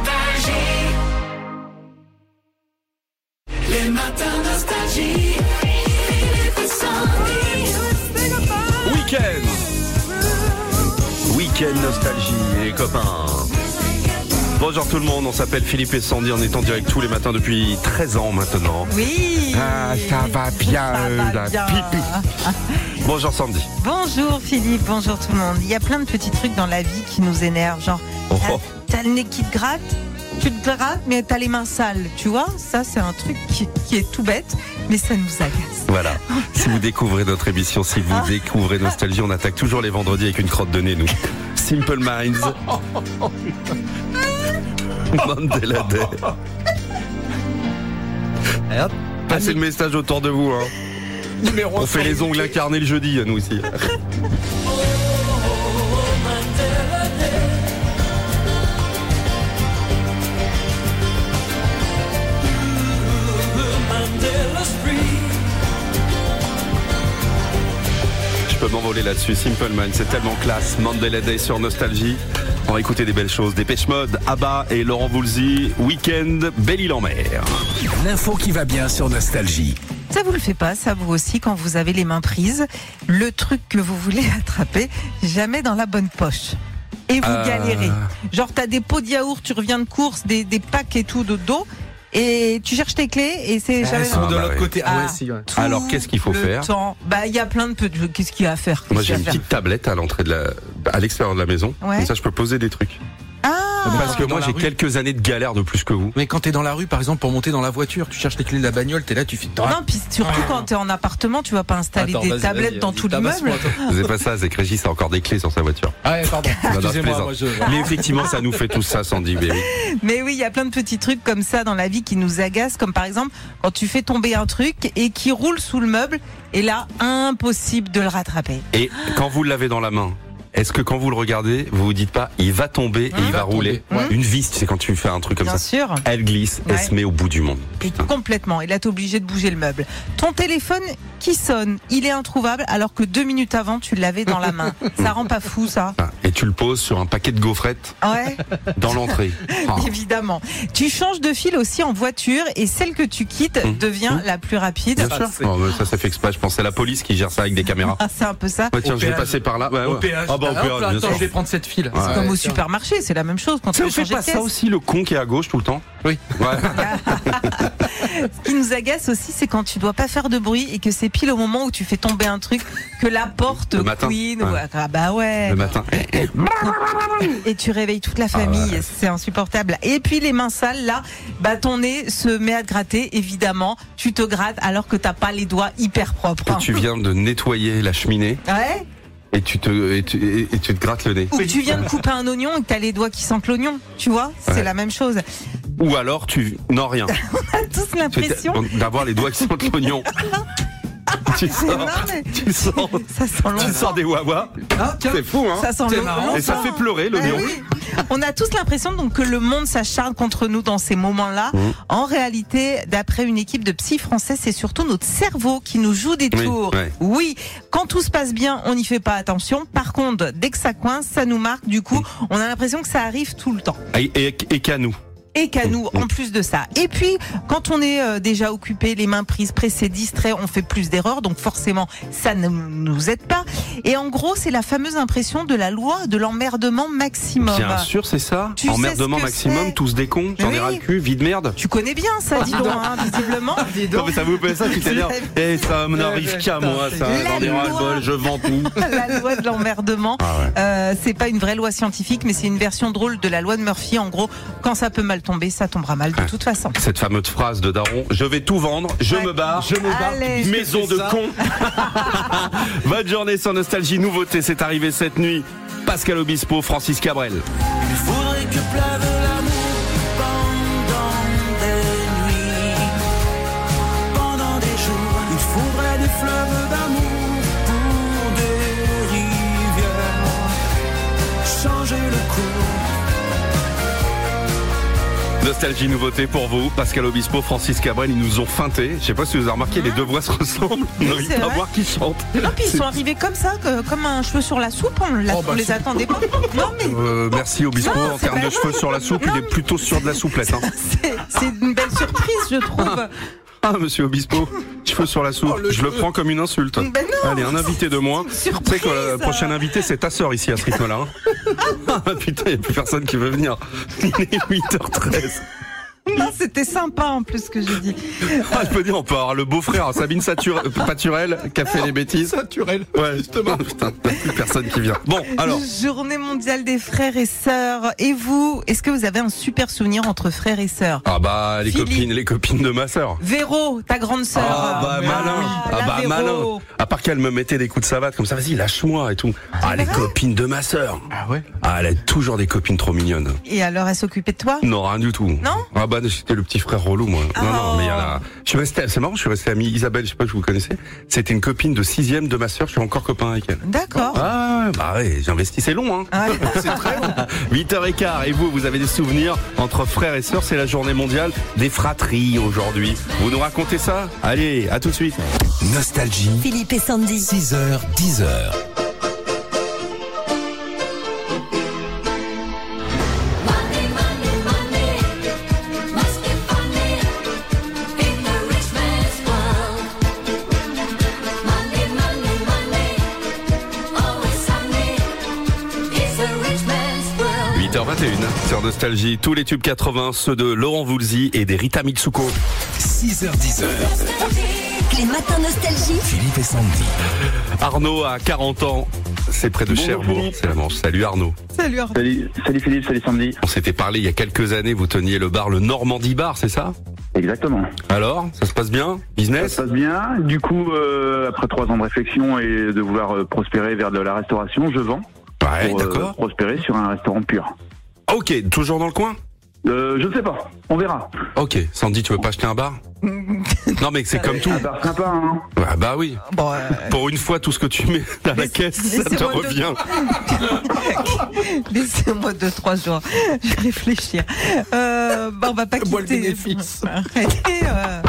Les matins nostalgie. Philippe et Sandy. Week-end. Week-end Nostalgie, les copains. Bonjour tout le monde, on s'appelle Philippe et Sandy, on est en direct tous les matins depuis treize ans maintenant. Oui. Ah, ça va bien, Ça va la bien. pipi. Bonjour Sandy. Bonjour Philippe, bonjour tout le monde. Il y a plein de petits trucs dans la vie qui nous énervent, genre Oh, t'as- oh. t'as le nez qui te gratte, tu te grattes, mais t'as les mains sales, tu vois. Ça, c'est un truc qui, qui est tout bête, mais ça nous agace. Voilà. Si vous découvrez notre émission, si vous découvrez Nostalgie, on attaque toujours les vendredis avec une crotte de nez, nous. Simple Minds. Mandela Day. Et hop. Passez le message autour de vous. Hein. Numéro On fait les ongles incarnés le jeudi, à nous aussi. Je peux m'envoler là-dessus. Simple Man, c'est tellement classe. Mandela Day sur Nostalgie. On va écouter des belles choses. Dépêche Mode, Abba et Laurent Voulzy. Week-end, Belle-Île-en-Mer. L'info qui va bien sur Nostalgie. Ça vous le fait pas, ça vous aussi, quand vous avez les mains prises, le truc que vous voulez attraper, jamais dans la bonne poche. Et vous Euh. galérez. Genre, t'as des pots de yaourt, tu reviens de course, des, des packs et tout de dos, et tu cherches tes clés, et c'est jamais Elles sont Ah, de bah l'autre ouais. côté. Ah, ouais, Ah. si, ouais. tout Alors, qu'est-ce qu'il faut le faire temps. Bah, il y a plein de petits. Qu'est-ce qu'il y a à faire Moi, Qu'est-ce j'ai qu'il y a une à faire petite tablette à l'entrée de la, à l'extérieur de la maison. Ouais. Comme ça, je peux poser des trucs. Ah Parce que dans moi, la j'ai rue. quelques années de galère de plus que vous. Mais quand t'es dans la rue, par exemple, pour monter dans la voiture, tu cherches les clés de la bagnole, t'es là, tu fais. Non, puis surtout quand t'es en appartement, tu vas pas installer Attends, des vas-y, tablettes vas-y, dans vas-y, tout tabasse-moi, l'immeuble. toi. C'est pas ça, c'est que Régis a encore des clés sur sa voiture. Ah ouais, pardon. Non, non, je Excusez-moi, plaisante. moi je. Mais effectivement, ça nous fait tout ça, Sandy. Mais oui. Mais oui, il y a plein de petits trucs comme ça dans la vie qui nous agacent, comme par exemple quand tu fais tomber un truc et qui roule sous le meuble, et là, impossible de le rattraper. Et quand vous l'avez dans la main, est-ce que quand vous le regardez, vous vous dites pas, il va tomber et il va rouler tomber, ouais. Une vis, c'est quand tu fais un truc comme Bien ça. sûr. Elle glisse, elle Ouais. se met au bout du monde. Putain. Complètement. Et là, t'es obligé de bouger le meuble. Ton téléphone qui sonne, il est introuvable alors que deux minutes avant, tu l'avais dans la main. Ça rend pas fou, ça? Ah, Et tu le poses sur un paquet de gaufrettes Ouais, dans l'entrée. Ah. évidemment. Tu changes de fil aussi en voiture et celle que tu quittes Mmh. devient la plus rapide. Bien sûr. Oh, mais ça, ça fait exprès. Je pensais à la police qui gère ça avec des caméras. Ah, c'est un peu ça. Ouais, tiens, Au je vais péage. passer par là. Ouais, Au ouais. péage. Ah bah, au Hop là, péage, bien attends, sûr. je vais prendre cette file. Ouais. Comme au Ouais, supermarché, c'est la même chose quand Ça tu vous veux fait changer pas de ça caisse. aussi, le con qui est à gauche tout le temps? Oui. Ouais. Ce qui nous agace aussi, c'est quand tu dois pas faire de bruit et que c'est pile au moment où tu fais tomber un truc que la porte Le matin. Queen. Ouais. ou- Ah bah ouais. Le matin. Et tu réveilles toute la famille, ouais. c'est insupportable. Et puis les mains sales, là, bah ton nez se met à te gratter, évidemment. Tu te grattes alors que t'as pas les doigts hyper propres. Que tu viens de nettoyer la cheminée Ouais. et tu te, et tu, et- et tu te grattes le nez. Ou tu viens de couper un oignon et que t'as les doigts qui sentent l'oignon, tu vois. C'est Ouais. la même chose. Ou alors tu, non rien. On a tous Tu- l'impression. D'avoir les doigts qui sentent l'oignon. Tu sors, Non, mais tu sors, ça sent tu l'oignon. sors des wawas. Ah, tiens. C'est fou, hein? Ça sent C'est l'oignon. marrant. Et ça fait pleurer Ben l'oignon. oui. On a tous l'impression donc que le monde s'acharne contre nous dans ces moments-là. Mmh. En réalité, d'après une équipe de psy français, c'est surtout notre cerveau qui nous joue des Oui, tours. ouais. Oui, quand tout se passe bien, on n'y fait pas attention. Par contre, dès que ça coince, ça nous marque. Du coup, on a l'impression que ça arrive tout le temps. Et, et, et qu'à nous. Et qu'à nous, en plus de ça. Et puis, quand on est euh, déjà occupé, les mains prises, pressé, distrait, on fait plus d'erreurs. Donc forcément, ça ne nous aide pas. Et en gros, c'est la fameuse impression de la loi de l'emmerdement maximum. Bien sûr, c'est ça. Tu sais Emmerdement ce que maximum, c'est tous des cons, j'en ai Oui. ras le cul, vie de merde. Tu connais bien ça, dis donc, hein, visiblement. Non, mais ça vous plaît ça, tu t'énerves. Eh, ça n'arrive qu'à moi, ça. J'en ai ras le bol, je vends tout. La loi de l'emmerdement, Ah ouais. euh, c'est pas une vraie loi scientifique, mais c'est une version drôle de la loi de Murphy. En gros, quand ça peut mal tomber, ça tombera mal de toute façon. Cette fameuse phrase de Daron, je vais tout vendre, je Ouais. me barre, je me barre, Allez. maison Je fais de ça. con. Bonne journée sur Nostalgie, nouveauté, c'est arrivé cette nuit. Pascal Obispo, Francis Cabrel. Il faudrait que pleuve l'amour pendant des nuits, pendant des jours. Il faudrait des fleuves d'amour pour des rivières. Changer le cours. Nostalgie, nouveauté pour vous. Pascal Obispo, Francis Cabrel, ils nous ont feinté. Je sais pas si vous avez remarqué, les deux voix se ressemblent. On Oui, n'arrive c'est pas à vrai. voir qui chante. Non, puis ils sont arrivés comme ça, que- comme un cheveu sur la soupe. On, l'a- Oh, bah, on les c'est- attendait pas. Non, mais Euh, merci Obispo, Non, en c'est termes pas de cheveux sur la soupe, il est plutôt sur de la souplesse. Hein. c'est c'est une belle surprise, je trouve. Ah, monsieur Obispo, cheveux sur la soupe, Oh, le je le cheveu. prends comme une insulte. Ben non. Allez, un invité de moins. Tu Surprise. sais que la prochaine invité, c'est ta sœur ici à ce rythme-là. Hein. Ah, putain, il n'y a plus personne qui veut venir. Il est huit heures treize. C'était sympa en plus ce que j'ai dit. Ah, je peux dire, on peut avoir le beau-frère, Sabine Satur... Paturel, qui a fait les bêtises. Saturel. Ouais, justement. Putain, t'as plus personne qui vient. Bon, alors. Journée mondiale des frères et sœurs. Et vous, est-ce que vous avez un super souvenir entre frères et sœurs? Ah bah, les Philippe. copines, les copines de ma sœur. Véro, ta grande sœur. Ah bah, Ah, malin. Ah la bah, Véro. malin. À part qu'elle me mettait des coups de savate, comme ça, vas-y, lâche-moi et tout. Ah, les copines de ma sœur. Ah ouais. Ah, elle a toujours des copines trop mignonnes. Et alors, elle s'occupait de toi? Non, rien du tout. Non? Ah bah, j'étais le petit frère relou, moi. Non, Oh. non, mais il y en a. Je suis resté, c'est marrant, je suis resté ami Isabelle, je sais pas si vous connaissez. C'était une copine de sixième de ma sœur, je suis encore copain avec elle. D'accord. Ah, bah ouais, j'ai investi, c'est long, hein. Ouais. C'est très long. huit heures quinze, et vous, vous avez des souvenirs entre frères et sœurs, c'est la journée mondiale des fratries aujourd'hui. Vous nous racontez ça? Allez, à tout de suite. Nostalgie. Philippe et Sandy. six heures, dix heures. huit heures vingt et une sur Nostalgie, tous les tubes quatre-vingts, ceux de Laurent Voulzy et des Rita Mitsuko. six heures, dix heures. Les matins Nostalgie. Philippe et Sandy. Arnaud a quarante ans, c'est près de Bonjour, Cherbourg, Philippe. c'est la Manche. Salut Arnaud. Salut. Arnaud. Salut, salut Philippe, salut Sandy. On s'était parlé il y a quelques années, vous teniez le bar, le Normandie Bar, c'est ça? Exactement. Alors, ça se passe bien? Ça Business? se passe bien. Du coup, euh, après trois ans de réflexion et de vouloir euh, prospérer vers de la restauration, je vends Ouais, pour euh, d'accord. prospérer sur un restaurant pur. Ok, toujours dans le coin? Euh, je ne sais pas, on verra. Ok, Sandy, tu veux pas acheter un bar? Non mais c'est comme tout. Un bar sympa, hein. Ah bah oui. Bon, euh, Pour une fois, tout ce que tu mets à la Laisse- caisse, ça te laissez-moi deux- revient. laissez-moi deux, trois jours. Je vais réfléchir. Euh, bah, on va pas quitter. Bois le bénéfice. Arrêtez, euh.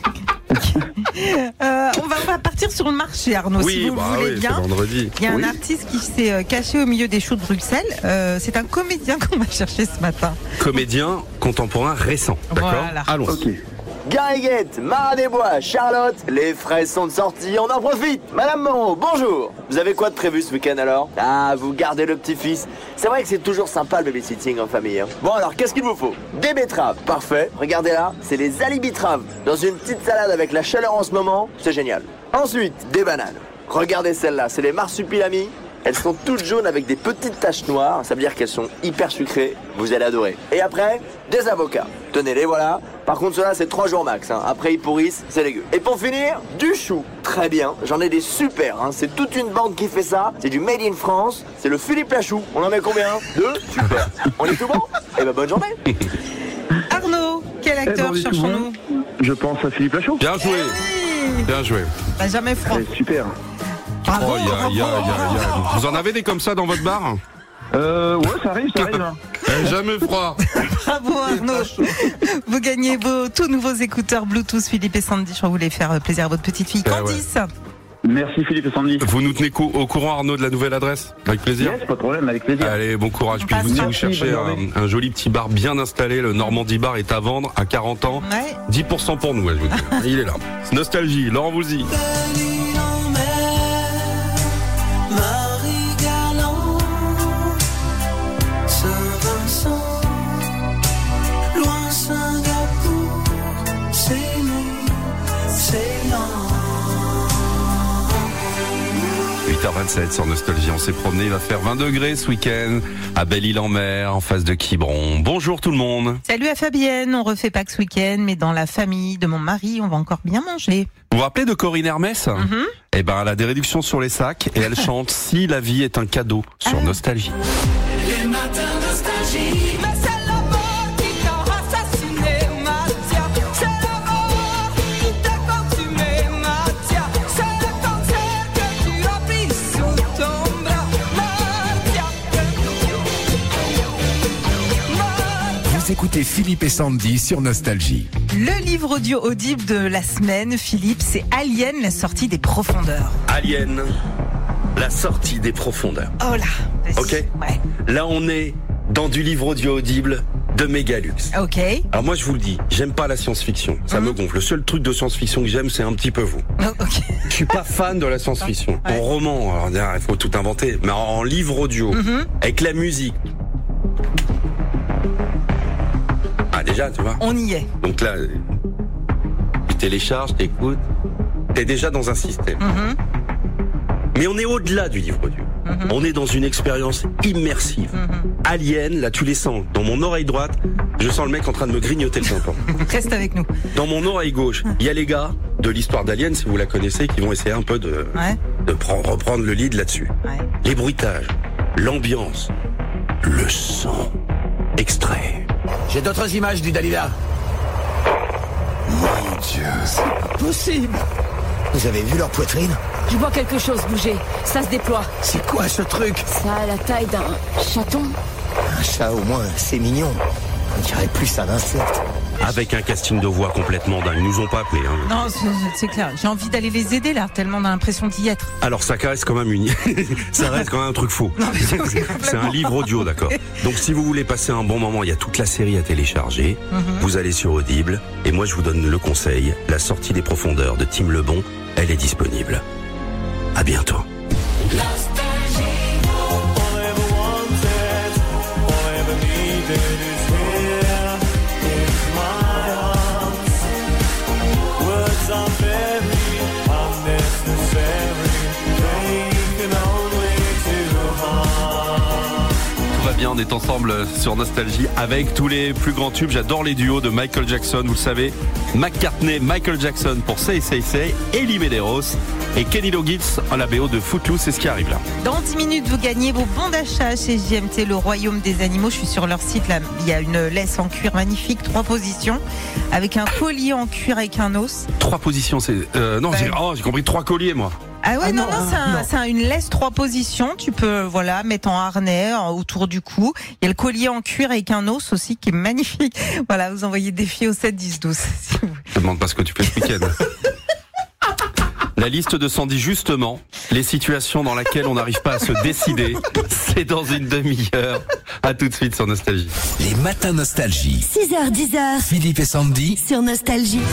Euh, on, va, on va partir sur le marché, Arnaud, si vous bah le voulez oui, bien. c'est vendredi. Il y a Oui. un artiste qui s'est euh, caché au milieu des choux de Bruxelles. Euh, c'est un comédien qu'on va chercher ce matin. Comédien contemporain récent, d'accord? Voilà. Allons. Ok. Gariguette, Marat des Bois, Charlotte, les fraises sont de sortie, on en profite. Madame Moreau, bonjour. Vous avez quoi de prévu ce week-end alors? Ah, vous gardez le petit-fils. C'est vrai que c'est toujours sympa le babysitting en famille. Hein. Bon alors, qu'est-ce qu'il vous faut? Des betteraves, parfait. Regardez là, c'est les alibitraves. Dans une petite salade avec la chaleur en ce moment, c'est génial. Ensuite, des bananes. Regardez celle-là, c'est les marsupilamis. Elles sont toutes jaunes avec des petites taches noires, ça veut dire qu'elles sont hyper sucrées, vous allez adorer. Et après, des avocats. Tenez, les voilà. Par contre, ceux-là, c'est trois jours max. Hein. Après, ils pourrissent, c'est dégueu. Et pour finir, du chou. Très bien, j'en ai des super. Hein. C'est toute une bande qui fait ça. C'est du Made in France. C'est le Philippe Lachou. On en met combien? Deux? Super. On est tout bon? Eh ben, bonne journée. Arnaud, quel Eh ben, acteur on est tout cherchons-nous? Je pense à Philippe Lachaud. Bien joué, Oui. bien joué. Bah, jamais froid. Eh, super. Bravo, Oh, ya, bravo. ya, ya, ya. Vous en avez des comme ça dans votre bar? Euh, ouais, ça arrive, ça arrive. hein. Eh, jamais froid. Bravo Arnaud. Vous gagnez vos tout nouveaux écouteurs Bluetooth Philippe et Sandy. Je voulais faire plaisir à votre petite fille Eh ouais. Candice. Merci Philippe et Sandy. Vous nous tenez cou- au courant, Arnaud, de la nouvelle adresse? Avec plaisir. Yes, pas de problème, avec plaisir. Allez, bon courage. Puis vous, si vous Merci, cherchez bonne journée. un, un joli petit bar bien installé, le Normandie Bar est à vendre à quarante ans. Ouais. dix pour cent pour nous, ouais, je vous dis. Il est là. Nostalgie, Laurent Voulzy. Marie Galland, Saint-Vincent, loin Singapour, c'est nous, c'est lent. huit heures vingt-sept sur Nostalgie. On s'est promené, il va faire vingt degrés ce week-end à Belle-Île-en-Mer, en face de Quiberon. Bonjour tout le monde. Salut à Fabienne, on refait pas que ce week-end, mais dans la famille de mon mari, on va encore bien manger. Vous vous rappelez de Corinne Hermès? Mhm. Eh ben, elle a des réductions sur les sacs et elle chante Si la vie est un cadeau sur Ah. Nostalgie. Les matins nostalgie, mais c'est la mort qui t'a assassiné, Mathia. C'est la mort qui t'a consumé, Mathia. C'est le cancer que tu as pris sous ton bras, Mathia. Mathia. Vous écoutez Philippe et Sandy sur Nostalgie. Le livre audio audible de la semaine, Philippe, c'est Alien, la sortie des profondeurs. Alien, la sortie des profondeurs. Oh là. vas-y. Ok. Ouais. Là, on est dans du livre audio audible de Mégalux. Ok. Alors moi, je vous le dis, j'aime pas la science-fiction. Ça Mhm. me gonfle. Le seul truc de science-fiction que j'aime, c'est un petit peu vous. Oh, ok. Je suis pas fan de la science-fiction. Ouais. En roman, alors, derrière, il faut tout inventer. Mais en, en livre audio, Mhm. avec la musique. Ah, déjà, tu vois. On y est. Donc là, tu télécharges, t'écoutes, t'es déjà dans un système. Mhm. Mais on est au-delà du livre audio. Mhm. On est dans une expérience immersive. Mhm. Alien, là tu les sens. Dans mon oreille droite, je sens le mec en train de me grignoter le tympan. Reste avec nous. Dans mon oreille gauche, il y a les gars de l'histoire d'Alien, si vous la connaissez, qui vont essayer un peu de, Ouais. de prendre, reprendre le lead là-dessus. Ouais. Les bruitages, l'ambiance, le son. Extrait. J'ai d'autres images du Dalila. Mon Dieu, c'est pas possible. Vous avez vu leur poitrine? Je vois quelque chose bouger. Ça se déploie. C'est quoi ce truc? Ça a la taille d'un chaton. Un chat au moins, c'est mignon. On dirait plus un insecte. Avec un casting de voix complètement dingue. Ils nous ont pas appelés. Hein. Non, c'est, c'est clair. J'ai envie d'aller les aider là, tellement on a l'impression d'y être. Alors ça reste quand même une... ça reste quand même un truc faux. Non, mais c'est C'est un livre audio, d'accord. Donc si vous voulez passer un bon moment, il y a toute la série à télécharger. Mhm. Vous allez sur Audible. Et moi je vous donne le conseil. La sortie des profondeurs de Tim Lebon, elle est disponible. À bientôt. Tout va bien, on est ensemble sur Nostalgie avec tous les plus grands tubes. J'adore les duos de Michael Jackson, vous le savez. McCartney, Michael Jackson pour Say Say Say, Elie Medeiros et Kenny Loggins en la B O de Footloose, c'est ce qui arrive là. Dans dix minutes, vous gagnez vos bons d'achat chez J M T, le royaume des animaux. Je suis sur leur site, là. Il y a une laisse en cuir magnifique, trois positions, avec un collier en cuir avec un os. Trois positions, c'est... Euh, non, Ben. j'ai, oh, j'ai compris trois colliers, moi. Ah ouais, Ah non, non, non, c'est, un- non. c'est un- une laisse trois positions. Tu peux, voilà, mettre en harnais en- autour du cou. Il y a le collier en cuir avec un os aussi qui est magnifique. Voilà, vous envoyez des filles au sept dix douze. Si vous... Je te demande pas ce que tu fais ce week-end. La liste de Sandy, justement, les situations dans lesquelles on n'arrive pas à se décider, c'est dans une demi-heure. À tout de suite sur Nostalgie. Les matins Nostalgie. six heures dix heures Philippe et Sandy. sur Nostalgie.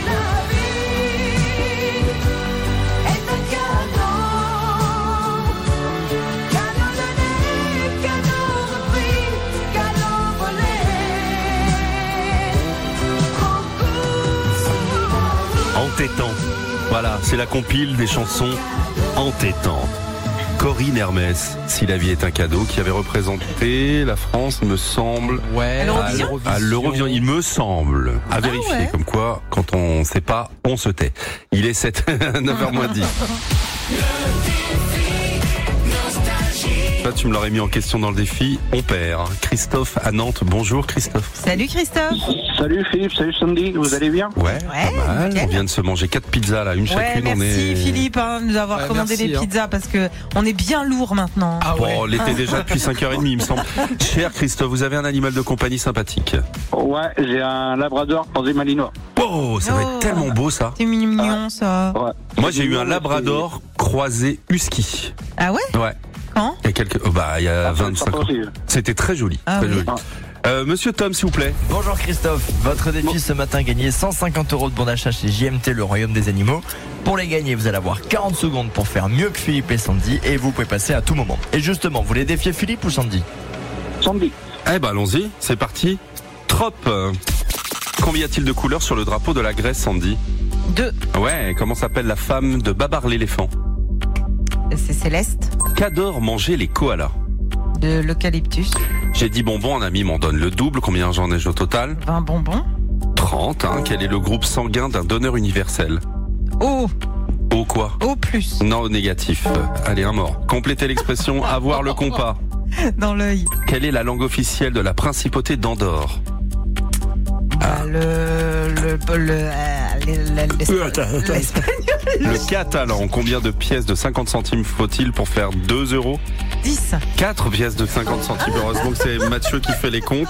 Entêtant. Voilà, c'est la compile des chansons entêtantes. Corinne Hermès, Si la vie est un cadeau, qui avait représenté la France, me semble, Ouais, À l'Eurovision à l'Eurovision, il me semble, à vérifier. ouais. Comme quoi, quand on sait pas, on se tait. Il est sept, neuf heures moins dix. Là, tu me l'aurais mis en question dans le défi. On perd. Christophe à Nantes. Bonjour Christophe. Salut Christophe. Salut Philippe, salut Sandy, vous allez bien? Ouais, Ouais, pas mal. nickel. On vient de se manger quatre pizzas là, une Ouais, chacune. merci on est... Philippe hein, de nous avoir Ouais, commandé merci, des hein. pizzas parce que on est bien lourd maintenant. Ah ouais. Bon, l'été déjà depuis cinq heures trente, il me semble. Cher Christophe, vous avez un animal de compagnie sympathique. Ouais, j'ai un labrador croisé malinois. Oh, ça va Oh. être tellement beau ça. C'est mignon ça. Ouais. Moi, j'ai eu un labrador croisé husky. Ah ouais? Ouais. Quand? Il y a quelques, oh, bah, il y a Ah, vingt-cinq ans. possible. C'était très joli. Ah très oui. joli. Euh, Monsieur Tom, s'il vous plaît. Bonjour Christophe, votre défi ce matin, gagner cent cinquante euros de bon d'achat chez J M T, le royaume des animaux. Pour les gagner, vous allez avoir quarante secondes pour faire mieux que Philippe et Sandy et vous pouvez passer à tout moment. Et justement, vous voulez défier Philippe ou Sandy? Sandy. Eh ben, allons-y. C'est parti. Trop. Euh, Combien y a-t-il de couleurs sur le drapeau de la Grèce, Sandy? Deux. Ouais, comment s'appelle la femme de Babar l'éléphant? C'est Céleste Qu'adorent manger les koalas? de l'eucalyptus. J'ai dit bonbon, un ami m'en donne le double. Combien j'en ai au total? vingt bonbons. trente. Hein. Quel est le groupe sanguin d'un donneur universel? O. O quoi? O plus. Non, au négatif. Euh, Allez, un mort. Complétez l'expression avoir le compas. Dans l'œil. Quelle est la langue officielle de la principauté d'Andorre? Bah, le. Le. Le. euh, le- le- l'espagnol. Le catalan. Combien de pièces de cinquante centimes faut-il pour faire deux euros? dix. quatre pièces de cinquante centimes. Heureusement que c'est Mathieu qui fait les comptes.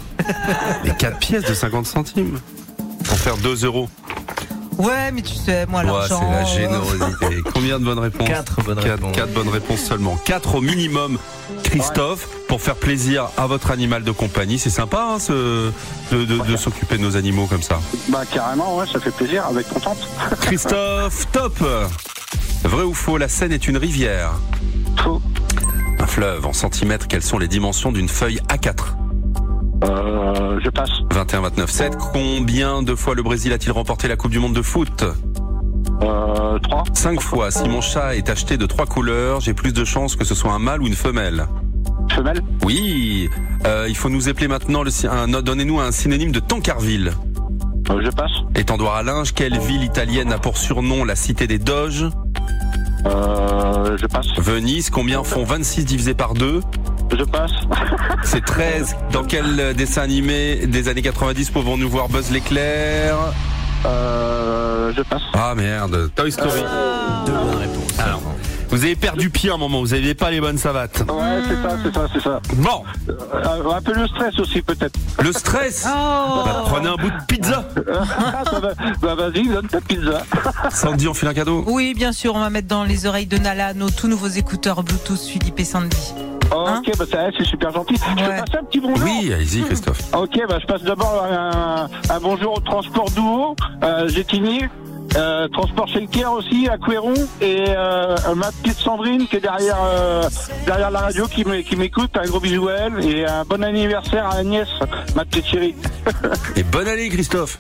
Les quatre pièces de cinquante centimes pour faire deux euros. Ouais, mais tu sais, moi, Ouais, l'argent. c'est la générosité. Combien de bonnes réponses? Quatre bonnes Quatre- réponses. quatre bonnes réponses seulement. Quatre au minimum, Christophe, pour faire plaisir à votre animal de compagnie. C'est sympa hein, ce, de, de, de s'occuper de nos animaux comme ça. Bah carrément, ouais, ça fait plaisir, avec contente. Christophe, top. Vrai ou faux, la Seine est une rivière? Faux. Un fleuve en centimètres, quelles sont les dimensions d'une feuille A quatre? Euh, je passe. vingt et un vingt-neuf sept. Combien de fois le Brésil a-t-il remporté la Coupe du Monde de foot? Euh, trois. Cinq fois. Si mon chat est acheté de trois couleurs, j'ai plus de chances que ce soit un mâle ou une femelle. Femelle. Oui. Euh, il faut nous épeler maintenant. Le, un, donnez-nous un synonyme de Tancarville. Euh, je passe. Étendoir à linge. Quelle ville italienne a pour surnom la cité des Doges? Euh, je passe. Venise. Combien font vingt-six divisé par deux? Je passe. C'est treize. Dans quel dessin animé des années quatre-vingt-dix pouvons-nous voir Buzz l'éclair? Euh, je passe. Ah merde, Toy Story. Deux bonnes réponses. Alors, vous avez perdu pied un moment, vous n'aviez pas les bonnes savates. Ouais, c'est ça, c'est ça, c'est ça. Bon. Euh, un peu le stress aussi, peut-être. Le stress? Oh. Bah, prenez un bout de pizza. bah, bah vas-y, donne ta pizza. Sandy, on file un cadeau? Oui, bien sûr, on va mettre dans les oreilles de Nala nos tout nouveaux écouteurs Bluetooth Philippe et Sandy. Oh, Hein ok, bah ça, c'est super gentil. Je peux Ouais. passer un petit bonjour? Oui, allez-y Christophe. Ok, bah je passe d'abord un, un bonjour au transport d'Ouo, euh, Gétigny, euh, transport Schenker aussi, à Couéron, et euh, ma petite Sandrine qui est derrière euh, derrière la radio qui m'é- qui m'écoute. Un gros bisou à elle, et un bon anniversaire à Agnès, ma petite chérie. Et bonne année Christophe.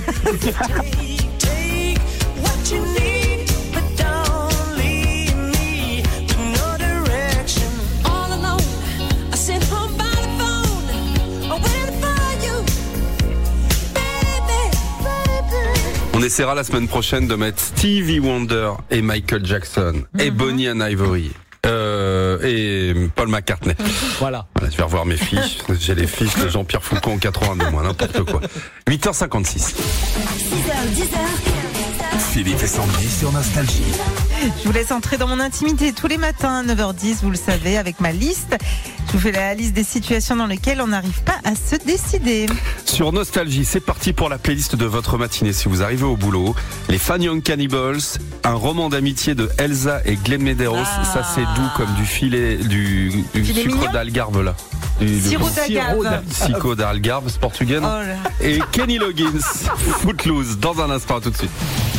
On essaiera la semaine prochaine de mettre Stevie Wonder et Michael Jackson et Bonnie and Ivory. Euh, et Paul McCartney. Voilà. Voilà, je vais revoir mes fiches. J'ai les fiches de Jean-Pierre Foucault en quatre-vingt-deux, moi, n'importe quoi. huit heures cinquante-six. six heures, dix heures. Philippe et Sandy sur Nostalgie. Je vous laisse entrer dans mon intimité tous les matins à neuf heures dix, vous le savez, avec ma liste. Je vous fais la liste des situations dans lesquelles on n'arrive pas à se décider. Sur Nostalgie, c'est parti pour la playlist de votre matinée. Si vous arrivez au boulot, les Fun Young Cannibals, un roman d'amitié de Elsa et Glenn Medeiros. Ah. Ça, c'est doux comme du filet, du, du Filet sucre mignon d'algarve, là. Du, Sirop du- d'agave. Sirop d'algarve, c'est portugais, non? Oh là. Et Kenny Loggins, Footloose, dans un instant, à tout de suite.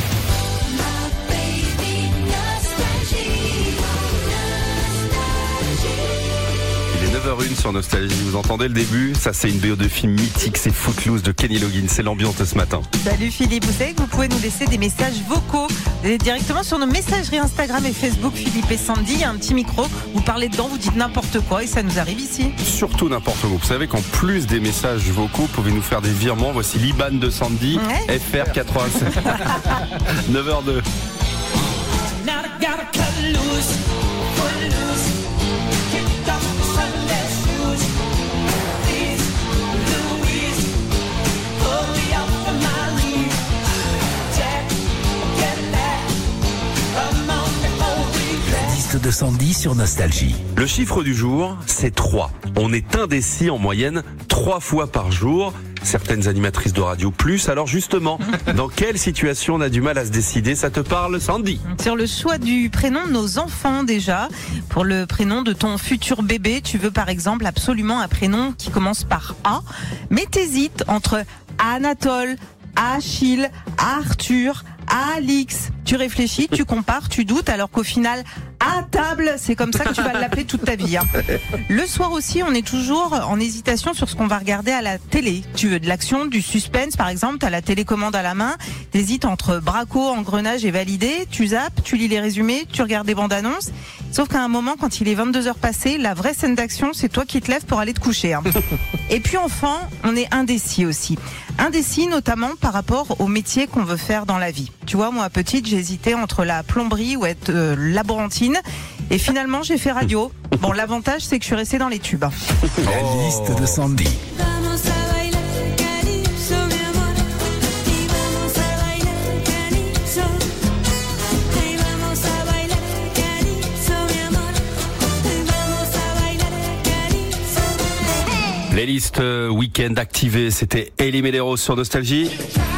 Il est neuf heures une sur Nostalgie, vous entendez le début? Ça, c'est une B O de film mythique, c'est Footloose de Kenny Loggins, c'est l'ambiance de ce matin. Salut Philippe, vous savez que vous pouvez nous laisser des messages vocaux euh, directement sur nos messageries Instagram et Facebook Philippe et Sandy. Il y a un petit micro, vous parlez dedans, vous dites n'importe quoi et ça nous arrive ici. Surtout n'importe où. Vous savez qu'en plus des messages vocaux, vous pouvez nous faire des virements. Voici l'I B A N de Sandy, Ouais. F R quatre-vingt-sept. neuf heures deux. La liste de Sandy sur Nostalgie. Le chiffre du jour, c'est trois. On est indécis en moyenne trois fois par jour. Certaines animatrices de radio plus. Alors justement, dans quelle situation on a du mal à se décider? Ça te parle, Sandy? Sur le choix du prénom de nos enfants déjà. Pour le prénom de ton futur bébé, tu veux par exemple absolument un prénom qui commence par A. Mais t'hésites entre Anatole, Achille, Arthur, Alix. Tu réfléchis, tu compares, tu doutes, alors qu'au final, à table, c'est comme ça que tu vas l'appeler toute ta vie. Hein. Le soir aussi, on est toujours en hésitation sur ce qu'on va regarder à la télé. Tu veux de l'action, du suspense, par exemple, t'as la télécommande à la main, t'hésites entre braco, engrenage et validé, tu zappes, tu lis les résumés, tu regardes des bandes annonces. Sauf qu'à un moment, quand il est vingt-deux heures passées, la vraie scène d'action, c'est toi qui te lèves pour aller te coucher. Hein. Et puis enfin, on est indécis aussi. Indécis notamment par rapport au métier qu'on veut faire dans la vie. Tu vois, moi petite, j'hésitais entre la plomberie ou être euh, laborantine. Et finalement, j'ai fait radio. Bon, l'avantage, c'est que je suis restée dans les tubes. La liste de Sandy. Playlist euh, week-end activée, c'était Ellie Medeiros sur Nostalgie.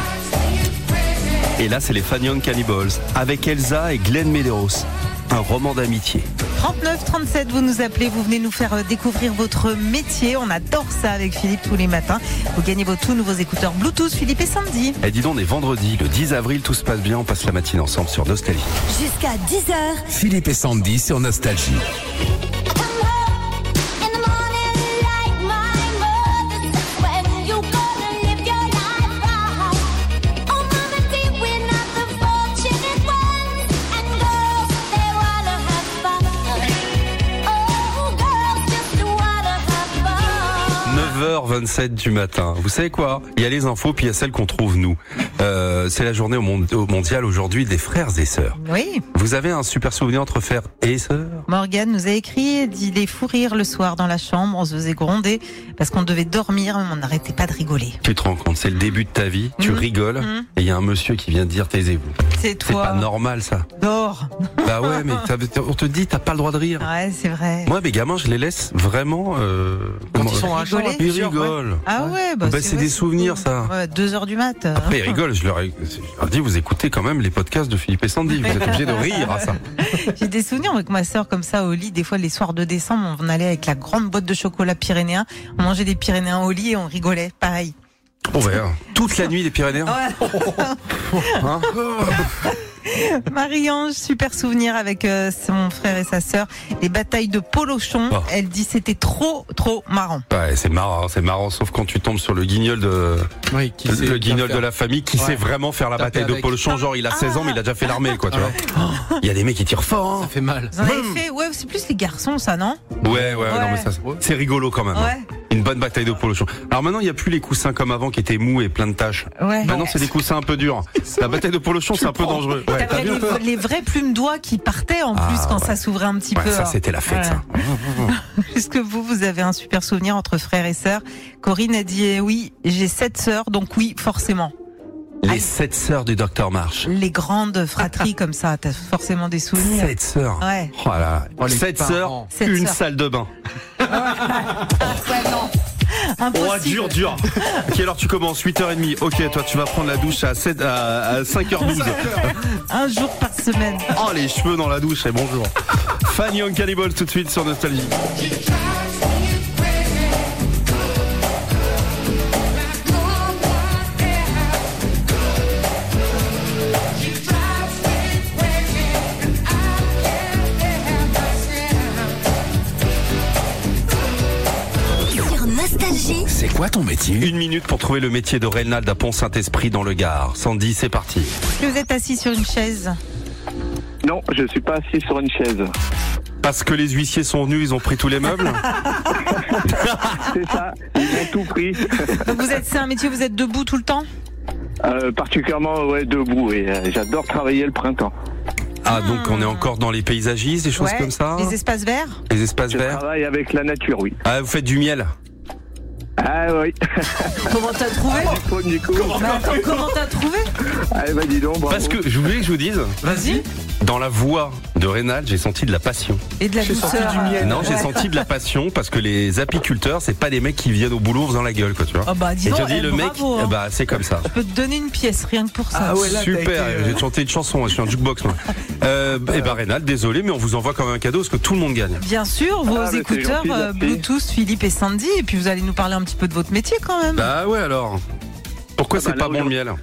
Et là, c'est les Fun Young Cannibals avec Elsa et Glenn Medeiros. Un roman d'amitié. trente-neuf trente-sept, vous nous appelez, vous venez nous faire euh, découvrir votre métier. On adore ça avec Philippe tous les matins. Vous gagnez vos tout nouveaux écouteurs Bluetooth Philippe et Sandy. Et dis donc, on est vendredi, le dix avril, tout se passe bien, on passe la matinée ensemble sur Nostalgie. Jusqu'à dix heures. Philippe et Sandy sur Nostalgie. In the morning, like my mother said, vingt-sept du matin. Vous savez quoi? Il y a les infos, puis il y a celles qu'on trouve nous. Euh, c'est la journée au, monde, au mondial aujourd'hui des frères et sœurs. Oui. Vous avez un super souvenir entre frères et sœurs? Morgane nous a écrit, dit les fous rires le soir dans la chambre, on se faisait gronder parce qu'on devait dormir, mais on n'arrêtait pas de rigoler. Tu te rends compte, c'est le début de ta vie, tu Mmh. rigoles, Mmh. et il y a un monsieur qui vient te dire taisez-vous. C'est toi. C'est pas normal ça. Dors. Bah ouais, mais t'as- on te dit t'as pas le droit de rire. Ouais, c'est vrai. Moi, mes gamins, je les laisse vraiment. Euh, Quand comment- ils sont à la chambre, Rigoler. Ils plusieurs, ouais. rigolent. Ah ouais, bah, Bah, c'est vrai, des souvenirs, ça. Ouais, deux heures du mat. Après, ils rigolent. Je leur, ai, je leur dis, vous écoutez quand même les podcasts de Philippe et Sandy. Vous êtes obligés de rire à ça. J'ai des souvenirs avec ma sœur comme ça au lit. Des fois, les soirs de décembre, on allait avec la grande boîte de chocolat pyrénéen. On mangeait des pyrénéens au lit et on rigolait. Pareil. Bon, bah, toute la nuit, les Pyrénéens. Hein Marie-Ange, super souvenir avec euh, son frère et sa sœur. Les batailles de Polochon. Oh. Elle dit c'était trop, trop marrant. Ouais, c'est marrant, c'est marrant, sauf quand tu tombes sur le guignol de, Oui, qui sait le bien guignol faire. de la famille qui Ouais. sait vraiment faire la Taper bataille de avec. Polochon. Genre, il a seize ans, mais il a déjà fait l'armée, quoi, tu vois. Il y a des mecs qui tirent fort, hein. Ça fait mal. Vous en avez fait? Ouais, c'est plus les garçons, ça, non? Ouais, ouais, Ouais. non, mais ça, c'est rigolo quand même. hein. Ouais. Une bonne bataille de Polochon. Alors maintenant, il n'y a plus les coussins comme avant qui étaient mous et plein de taches. Ouais. Maintenant, c'est des coussins un peu durs. La bataille de Polochon, c'est un peu dangereux. Ouais, t'as T'avais vu un peu les, les vrais plumes d'oie qui partaient en Ah, plus quand ouais. ça s'ouvrait un petit Ouais, peu. ça, c'était la fête, ça. Est-ce que vous, vous avez un super souvenir entre frères et sœurs? Corinne a dit eh oui, j'ai sept sœurs, donc oui, forcément. Les sept sœurs du docteur March. Les grandes fratries comme ça, t'as forcément des souvenirs. Sept sœurs. Ouais. Oh là là. Oh, les Sept parents. sœurs, Sept une sœurs. salle de bain. Ouais, non. Oh, Impossible. dur, dur. Ok, alors tu commences huit heures trente. Ok, toi, tu vas prendre la douche à, sept, à, à cinq heures douze. Un jour par semaine. Oh, les cheveux dans la douche, et bonjour. Fanny on Cannibal tout de suite sur Nostalgie. Sur Nostalgie. C'est quoi ton métier? Une minute pour trouver le métier de Reynald à Pont-Saint-Esprit dans le Gard. Sandy, c'est parti. Est-ce que vous êtes assis sur une chaise? Non, je suis pas assis sur une chaise. Parce que les huissiers sont venus, ils ont pris tous les meubles. C'est ça, ils ont tout pris. Donc vous êtes, c'est un métier, vous êtes debout tout le temps? Euh, particulièrement ouais, debout et euh, j'adore travailler le printemps. Ah, donc on est encore dans les paysagistes, des choses Ouais. comme ça. Les espaces verts? Les espaces Je verts. travaille avec la nature, oui. Ah, vous faites du miel. Ah oui. Comment t'as trouvé? Faut, du coup. Mais attends, comment t'as trouvé? Ah bah dis donc, bravo. Parce que je voulais que je vous dise, Vas-y. dans la voix de Reynald, j'ai senti de la passion. Et de la J'ai senti douceur. du miel. Non, j'ai Ouais. senti de la passion parce que les apiculteurs, c'est pas des mecs qui viennent au boulot en faisant la gueule, quoi, tu vois. Ah bah dis Et donc, je dis, eh, le mec, bravo, hein. eh bah, c'est comme ça. Je peux te donner une pièce, rien que pour ça. Ah ouais, là, t'as Super, été, euh, j'ai chanté une chanson, je suis un jukebox moi. Euh, et bah Reynald, désolé, mais on vous envoie quand même un cadeau parce que tout le monde gagne. Bien sûr, vos Ah, mais c'est écouteurs gentil, euh, merci. Bluetooth, Philippe et Sandy, et puis vous allez nous parler un petit peu de votre métier quand même. Bah ouais alors. Pourquoi Ah c'est bah là, pas bon le miel?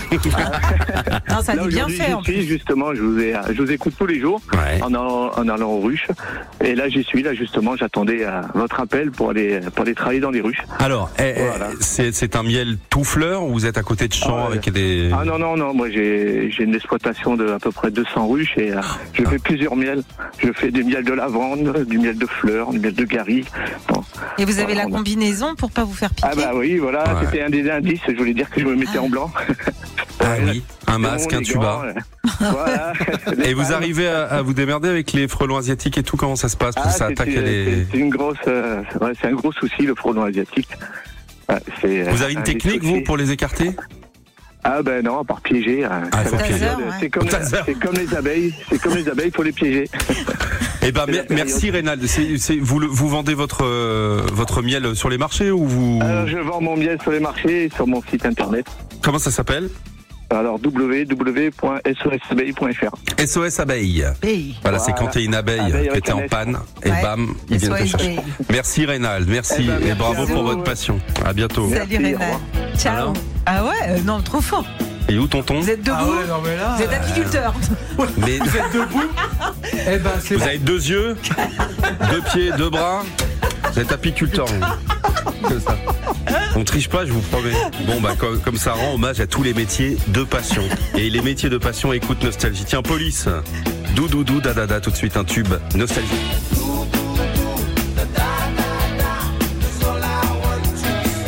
Non, ça Là, dit bien aujourd'hui, fait en j'y suis, plus. justement, je vous, ai, je vous écoute tous les jours Ouais. en, allant, en allant aux ruches. Et là, j'y suis, là, justement, j'attendais euh, votre appel pour aller, pour aller travailler dans les ruches. Alors, eh, eh, Voilà. c'est c'est un miel tout fleur ou vous êtes à côté de champs Ah ouais. avec des... Ah non, non, non, moi j'ai j'ai une exploitation de à peu près deux cents ruches et euh, je fais plusieurs miels. Je fais du miel de lavande, du miel de fleurs, du miel de gari. Bon. Et vous avez la on a- combinaison pour pas vous faire piquer. Ah bah oui, voilà, Ouais. c'était un des indices, je voulais dire que je me mettais en blanc. Ah oui, un masque, Bon, un les tuba. gants, euh, voilà. Et vous arrivez à, à vous démerder avec les frelons asiatiques et tout? Comment ça se passe? Parce Ah, que ça c'est- attaque c'est- les... C'est une grosse, euh, ouais, c'est un gros souci le frelon asiatique. Ouais, c'est, Vous euh, avez une un des technique, soucis. vous, pour les écarter? Ah ben non, à part piéger. euh, Ah, ça faut va piéger. période, ouais. C'est comme, Au taser. c'est comme les abeilles, c'est comme les abeilles, faut les piéger. Eh ben, C'est la mer- merci période. Reynald. C'est- c'est- vous, le- vous vendez votre, euh, votre miel sur les marchés ou vous... Alors je vends mon miel sur les marchés et sur mon site internet. Comment ça s'appelle? Alors w w w point s o s abeille point f r. S O S Abeille. Hey. Voilà, c'est Voilà. quand t'es une abeille Abeille qui avec était un en S. panne et Ouais. bam, ils viennent te S O S chercher. Abeille. Merci Reynald, merci, Eh ben, et merci bravo à pour vous. votre passion. À bientôt. Salut Merci, au Reynald. revoir. Ciao. Alors Ah ouais, euh, non, trop fort. Et où tonton? Vous êtes debout? Ah ouais, non mais là. Vous êtes apiculteur. Mais Vous êtes debout? Eh ben c'est vous bon. avez deux yeux, deux pieds, deux bras. Vous êtes apiculteur. vous. Comme ça. On triche pas, je vous promets. Bon bah comme, comme ça rend hommage à tous les métiers de passion. Et les métiers de passion, écoute Nostalgie. Tiens, police. Doudoudou, dadada, tout de suite un tube. Nostalgie.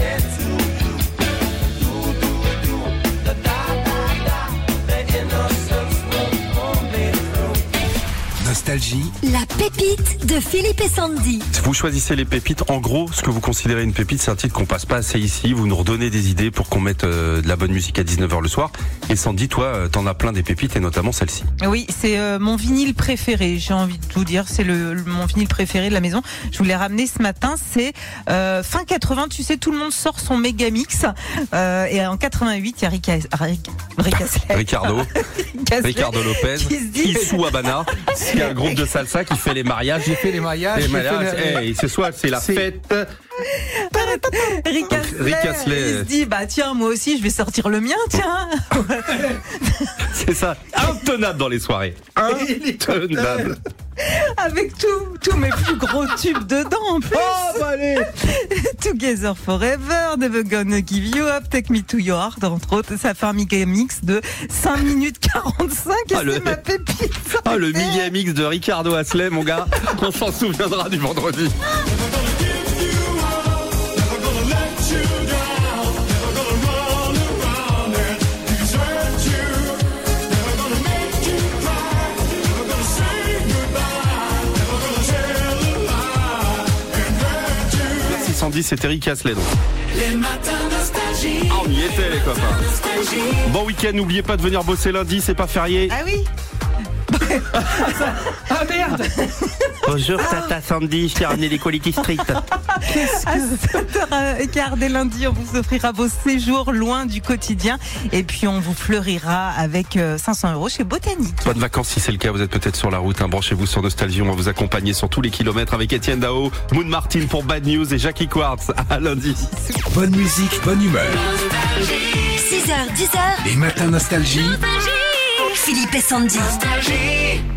Nostalgie. La pépite de Philippe et Sandy. Vous choisissez les pépites. En gros, ce que vous considérez une pépite, c'est un titre qu'on passe pas assez ici. Vous nous redonnez des idées pour qu'on mette euh, de la bonne musique à dix-neuf heures le soir. Et Sandy, toi, euh, t'en as plein des pépites et notamment celle-ci. Oui, c'est euh, mon vinyle préféré. J'ai envie de vous dire, c'est le, le- mon vinyle préféré de la maison. Je vous l'ai ramené ce matin. C'est euh, fin quatre-vingts. Tu sais, tout le monde sort son méga mix. Euh, et en quatre-vingt-huit, il y a Rick, Rick, Rick Astley. Ricardo. Astley, Ricardo Lopez. qui se dit- Issou Habana. C'est un groupe de salsa qui fait les mariages. J'ai fait les mariages. Les j'ai fait mariages. le- Hey, c'est soit c'est la C'est- fête. Rick Astley, Rick Astley. il se dit, bah tiens, moi aussi, je vais sortir le mien, tiens. C'est ça. Intenable dans les soirées. Intenable. Avec tous tous mes plus gros tubes dedans en plus. Oh, bah allez. Together Forever, Never Gonna Give You Up, Take Me to Your Heart, entre autres. Ça fait un méga mix de cinq minutes quarante-cinq et Ah, c'est le- ma pépite. Ah, le méga mix de Ricardo Astley, mon gars. On s'en souviendra du vendredi. Merci Sandy, c'était Rick Astley donc. Les matins nostalgie. Ah, on y était les copains. Bon week-end, n'oubliez pas de venir bosser lundi, c'est pas férié. Ah oui. Ah merde. Bonjour Tata Sandy, je t'ai ramené des Quality Street. À sept heures quinze des lundis, on vous offrira vos séjours loin du quotidien. Et puis, on vous fleurira avec euh, cinq cents euros chez Botanique. Bonnes vacances si c'est le cas, vous êtes peut-être sur la route, hein. Branchez-vous sur Nostalgie, on va vous accompagner sur tous les kilomètres avec Étienne Dao, Moon Martin pour Bad News et Jackie Quartz. À lundi. Bonne musique, bonne humeur. six heures, dix heures. Les matins Nostalgie. Philippe et Sandy. Nostalgie.